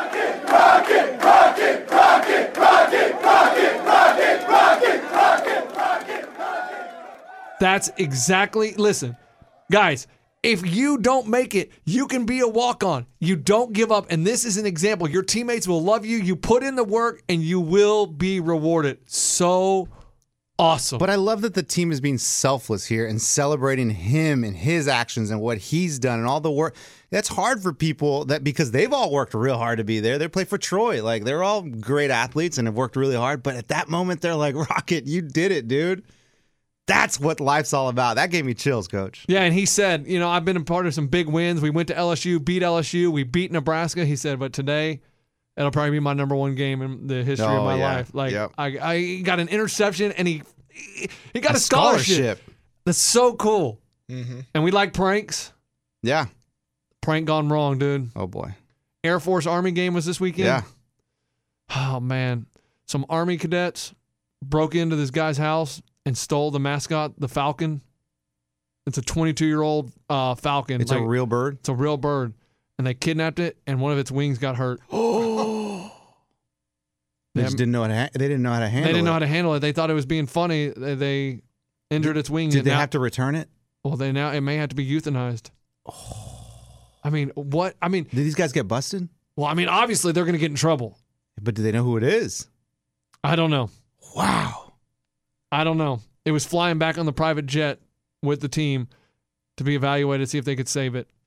That's exactly, listen, guys, if you don't make it, you can be a walk-on. You don't give up. And this is an example. Your teammates will love you. You put in the work and you will be rewarded. So awesome. But I love that the team is being selfless here and celebrating him and his actions and what he's done and all the work. That's hard for people that because they've all worked real hard to be there. They play for Troy. Like they're all great athletes and have worked really hard. But at that moment, they're like, Rocket, you did it, dude. That's what life's all about. That gave me chills, Coach. Yeah, and he said, you know, I've been a part of some big wins. We went to L S U, beat L S U, we beat Nebraska. He said, but today, it'll probably be my number one game in the history Oh, of my yeah. life. Like, Yep. I, I got an interception, and he he got a, A scholarship. scholarship. That's so cool. Mm-hmm. And we like pranks. Yeah. Prank gone wrong, dude. Oh, boy. Air Force Army game was this weekend. Yeah. Oh, man. Some Army cadets broke into this guy's house and stole the mascot, the Falcon. It's a twenty-two-year-old uh, Falcon. It's Like, a real bird. It's a real bird. And they kidnapped it, and one of its wings got hurt. Oh. They They- just didn't know how to. Ha- they didn't know how to handle They didn't know it. how to handle it. They thought it was being funny. They, they injured its wings. Did and they now, have to return it? Well, they now it may have to be euthanized. I mean, what? I mean, Did these guys get busted? well, I mean, obviously they're going to get in trouble. But do they know who it is? I don't know. Wow. I don't know. It was flying back on the private jet with the team to be evaluated, see if they could save it.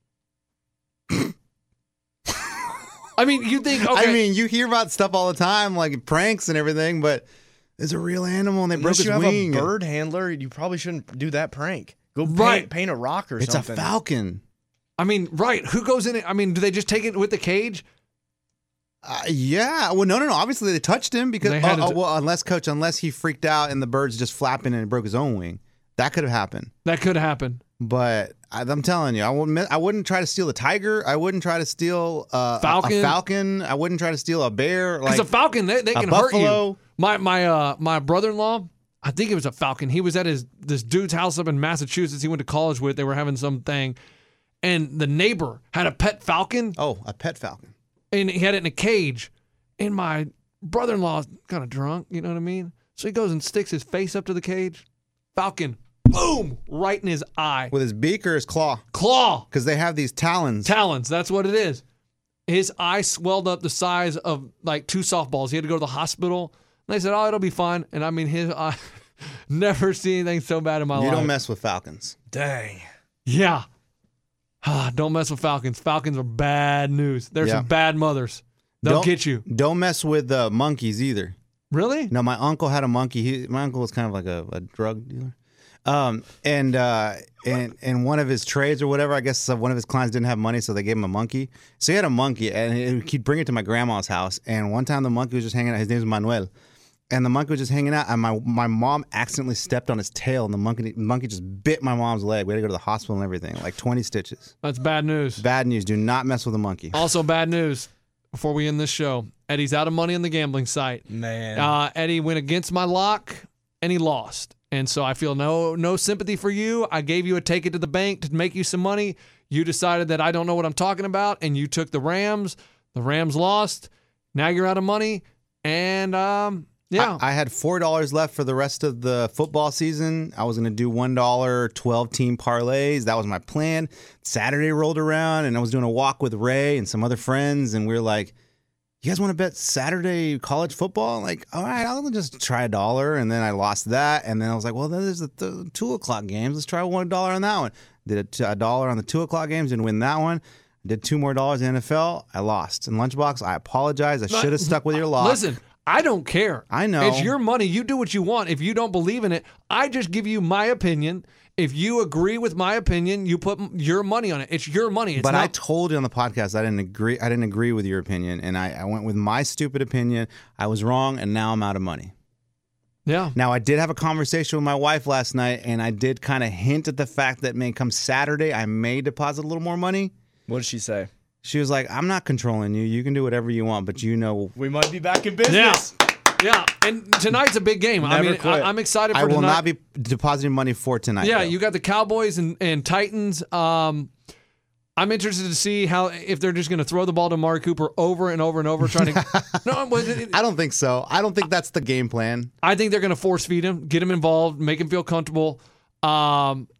I mean, you think? Okay, I mean, you hear about stuff all the time, like pranks and everything, but it's a real animal and they broke Unless his you have wing. a bird handler, you probably shouldn't do that prank. Go paint, Right. paint a rock or It's something. a falcon. I mean, right? Who goes in it? I mean, do they just take it with the cage? Uh, yeah. Well, no, no, no. Obviously, they touched him because, They had oh, to- oh, well, unless coach, unless he freaked out and the bird's just flapping and broke his own wing, that could have happened. That could happen. But I, I'm telling you, I wouldn't. I wouldn't try to steal a tiger. I wouldn't try to steal uh, Falcon? A, a falcon. I wouldn't try to steal a bear. Because Like a falcon, they, they a can hurt buffalo. you. My my uh my brother-in-law, I think it was a falcon. He was at his this dude's house up in Massachusetts. He went to college with. They were having some thing, and the neighbor had a pet falcon, oh, a pet falcon. and he had it in a cage. And my brother-in-law kind of drunk, you know what I mean? So he goes and sticks his face up to the cage. Falcon, boom, right in his eye. With his beak or his claw, Claw. because they have these talons. Talons, that's what it is. His eye swelled up the size of like two softballs. He had to go to the hospital. And they said, oh, it'll be fine. And I mean, his eye, never seen anything so bad in my you life. don't mess with falcons. Dang. Yeah. Ah, don't mess with falcons. Falcons are bad news. There's Yeah. some bad mothers. They'll Don't- get you. Don't mess with uh, monkeys either. Really? No, my uncle had a monkey. He, my uncle was kind of like a, a drug dealer. Um, and uh, and and one of his trades or whatever, I guess uh, one of his clients didn't have money, so they gave him a monkey. So he had a monkey, and he- he'd bring it to my grandma's house. And one time the monkey was just hanging out. His name was Manuel, and the monkey was just hanging out. And my my mom accidentally stepped on his tail, and the monkey the monkey just bit my mom's leg. We had to go to the hospital and everything, like twenty stitches. That's bad news. Bad news. Do not mess with a monkey. Also, bad news before we end this show. Eddie's out of money on the gambling site. Man. Uh, Eddie went against my lock, and he lost. And so I feel no no sympathy for you. I gave you a take it to the bank to make you some money. You decided that I don't know what I'm talking about, and you took the Rams. The Rams lost. Now you're out of money. And, um, yeah. I, I had four dollars left for the rest of the football season. I was going to do one dollar twelve-team parlays. That was my plan. Saturday rolled around, and I was doing a walk with Ray and some other friends, and we were like, you guys want to bet Saturday college football? Like, all right, I'll just try a dollar. And then I lost that. And then I was like, well, then there's the th- two o'clock games. Let's try one dollar on that one. Did a, t- a dollar on the two o'clock games and win that one. Did two more dollars in N F L. I lost. And Lunchbox, I apologize. I should have stuck with your lock. Listen, I don't care. I know. It's your money. You do what you want. If you don't believe in it, I just give you my opinion. If you agree with my opinion, you put your money on it. It's your money. It's but not- I told you on the podcast I didn't agree. I didn't agree with your opinion, and I, I went with my stupid opinion. I was wrong, and now I'm out of money. Yeah. Now I did have a conversation with my wife last night, and I did kind of hint at the fact that, man, come Saturday, I may deposit a little more money. What did she say? She was like, "I'm not controlling you. You can do whatever you want, but you know, We might be back in business. Yeah. Yeah. And tonight's a big game. I Never mean, quit. I, I'm excited for I will tonight. not be depositing money for tonight." Yeah, though. you got the Cowboys and, and Titans. Um, I'm interested to see how if they're just going to throw the ball to Amari Cooper over and over and over, trying to. no, but it- I don't think so. I don't think that's the game plan. I think they're going to force feed him, get him involved, make him feel comfortable. Um,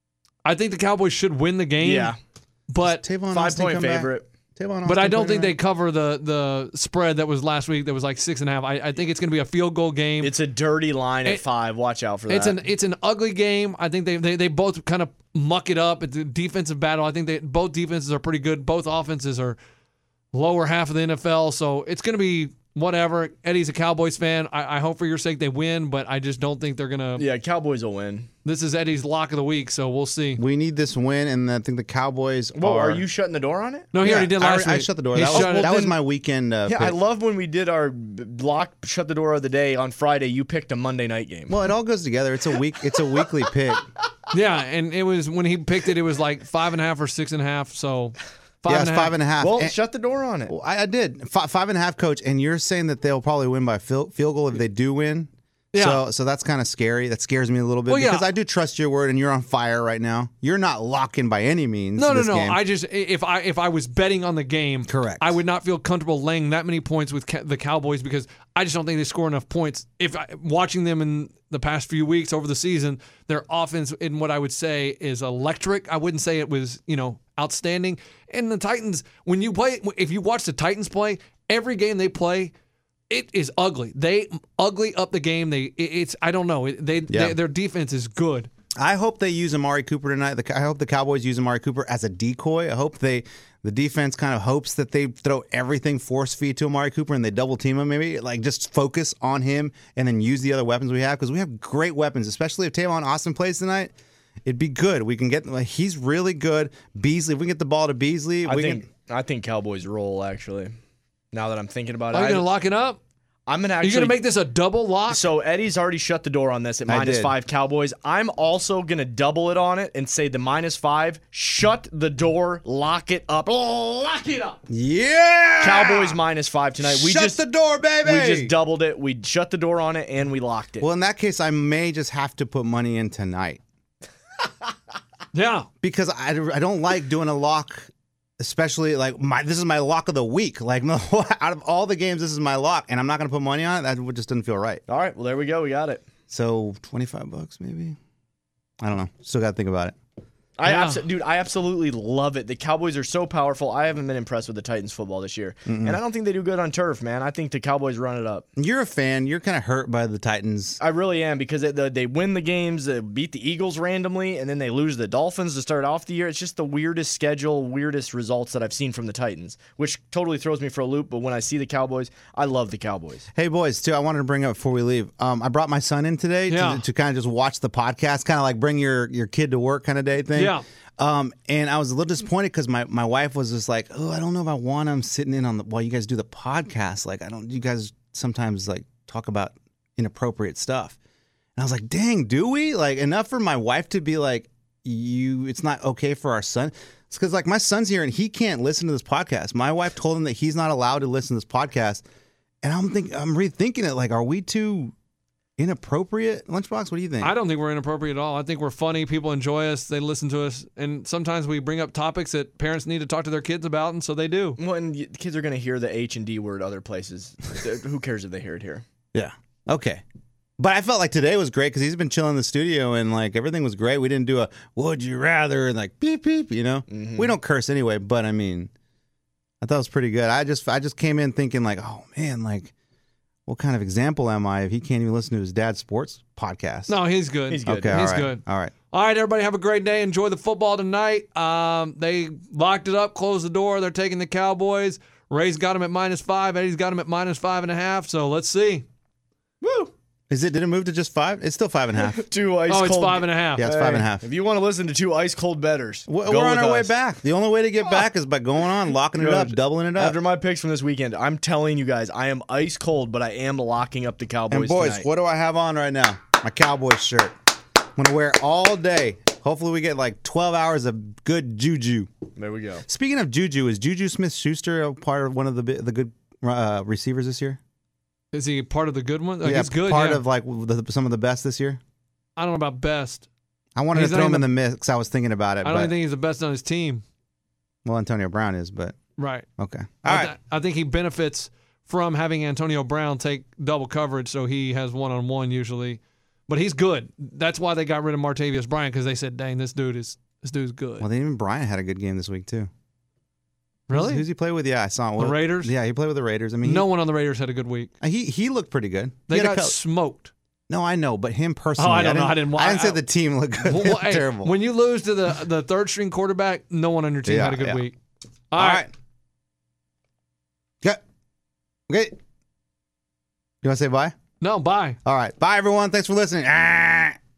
I think the Cowboys should win the game. Yeah. but Tavon Five Austin point come back? favorite. Tavon but I Austin don't come think they back? cover the the spread that was last week. That was like six and a half. I, I think it's going to be a field goal game. It's a dirty line at It- five. Watch out for that. It's an it's an ugly game. I think they they, they both kind of muck it up. It's a defensive battle. I think they both defenses are pretty good. Both offenses are lower half of the N F L. So it's going to be whatever. Eddie's a Cowboys fan. I, I hope for your sake they win, but I just don't think they're gonna. yeah, Cowboys will win. This is Eddie's lock of the week, so we'll see. We need this win, and I think the Cowboys Whoa, are. are you shutting the door on it? No, he Yeah, already did I last already- I week. shut the door. He That was, shut it. that was then- my weekend. Uh, Yeah, pick. I love when we did our b- lock shut the door of the day on Friday. You picked a Monday night game. Well, it all goes together. It's a week. It's a weekly pick. Yeah, and it was when he picked it, it was like five and a half or six and a half. So five yeah, and it's a five half. and a half. well, And- shut the door on it. Well, I, I did five, five and a half, coach. And you're saying that they'll probably win by field, field goal if they do win. Yeah. So, so that's kind of scary. That scares me a little bit Well, yeah. because I do trust your word, and you're on fire right now. You're not locking by any means. No, no, this no. game. I just if I if I was betting on the game, Correct. I would not feel comfortable laying that many points with ca- the Cowboys because I just don't think they score enough points. If I, watching them in the past few weeks over the season, their offense in what I would say is electric. I wouldn't say it was you know outstanding. And the Titans, when you play, if you watch the Titans play, every game they play. It is ugly. They ugly up the game. They it- it's I don't know. It- They, Yeah. they their defense is good. I hope they use Amari Cooper tonight. The, I hope the Cowboys use Amari Cooper as a decoy. I hope they, the defense kind of hopes that they throw everything force feed to Amari Cooper and they double team him. Maybe like just focus on him and then use the other weapons we have because we have great weapons, especially if Tavon Austin plays tonight. It'd be good. We can get like, he's really good. Beasley, if we can get the ball to Beasley, I we think can. I think Cowboys roll actually. Now that I'm thinking about Are it, you going I, to lock it up? I'm gonna Are actually you going to make this a double lock? So Eddie's already shut the door on this at I minus did. five Cowboys. I'm also gonna double it on it and say the minus five. Shut the door. Lock it up. Lock it up. Yeah, Cowboys minus five tonight. We Shut just the door, baby. we just doubled it. We shut the door on it and we locked it. Well, in that case, I may just have to put money in tonight yeah. because I, I don't like doing a lock. Especially like my this is my lock of the week. Like no, out of all the games, this is my lock, and I'm not going to put money on it. That just doesn't feel right. All right. Well, there we go. We got it. So twenty-five bucks maybe. I don't know. Still got to think about it. I Yeah. abso- dude, I absolutely love it. The Cowboys are so powerful. I haven't been impressed with the Titans football this year, and I don't think they do good on turf, man. I think the Cowboys run it up. You're a fan. You're kind of hurt by the Titans. I really am because they, they win the games, they beat the Eagles randomly, and then they lose the Dolphins to start off the year. It's just the weirdest schedule, weirdest results that I've seen from the Titans, which totally throws me for a loop. But when I see the Cowboys, I love the Cowboys. Hey boys, too. I wanted to bring up before we leave. Um, I brought my son in today Yeah. to, to kind of just watch the podcast, kind of like bring your your kid to work kind of day thing. Yeah. Um, and I was a little disappointed because my, my wife was just like, oh, I don't know if I want him sitting in on the while you guys do the podcast. Like, I don't. You guys sometimes like talk about inappropriate stuff. And I was like, dang, do we? Like enough for my wife to be like, you? It's not okay for our son. It's because like my son's here and he can't listen to this podcast. My wife told him that he's not allowed to listen to this podcast. And I'm think I'm rethinking it. Like, are we too inappropriate? Lunchbox, what do you think? I don't think we're inappropriate at all. I think we're funny. People enjoy us. They listen to us. And sometimes we bring up topics that parents need to talk to their kids about, and so they do. Well, and y- kids are going to hear the H and D word other places. Who cares if they hear it here? Yeah. Okay. But I felt like today was great because he's been chilling in the studio and like everything was great. We didn't do a would you rather and like beep beep, you know. Mm-hmm. We don't curse anyway, but I mean, I thought it was pretty good. I just I just came in thinking like, oh man, like what kind of example am I if he can't even listen to his dad's sports podcast? No, he's good. He's good. Okay, He's all right. good. All right. All right, everybody, have a great day. Enjoy the football tonight. Um, they locked it up, closed the door. They're taking the Cowboys. Ray's got them at minus five. Eddie's got them at minus five and a half. So let's see. Woo! Is it? Did it move to just five? It's still five and a half. Two ice Oh, cold. it's five and a half. Yeah, it's five and a half. If you want to listen to two ice cold betters, We're go we're on with our way us. back. The only way to get back is by going on, locking it up, Good. doubling it up. After my picks from this weekend, I'm telling you guys, I am ice cold, but I am locking up the Cowboys And boys, tonight. what do I have on right now? My Cowboys shirt. I'm gonna wear it all day. Hopefully, we get like twelve hours of good juju. There we go. Speaking of juju, is Juju Smith-Schuster a part of one of the bi- the good uh, receivers this year? Is he part of the good one? Like, yeah, he's good. part yeah. of like the, some of the best this year. I don't know about best. I wanted He's to not throw him in even- the mix. I was thinking about it. I don't but, even think he's the best on his team. well, Antonio Brown is, but Right. okay. All I, right. th- I think he benefits from having Antonio Brown take double coverage, so he has one-on-one usually. But he's good. That's why they got rid of Martavius Bryant, because they said, dang, this dude is this dude's good. Well, then even Bryant had a good game this week too. Really? Who's, who's he play with? Yeah, I saw him. The Raiders? Yeah, he played with the Raiders. I mean, No one on the Raiders had a good week. he he, he looked pretty good. He They had a got cou- smoked. No, I know, but him personally. Oh, I don't know. didn't, I didn't wa- I didn't say I- the team looked good. Well, They well, looked hey, terrible. when you lose to the the third string quarterback, no one on your team Yeah, had a good yeah. week. All right. Okay. Okay. You want to say bye? No, bye. All right. Bye, everyone. Thanks for listening. Ah!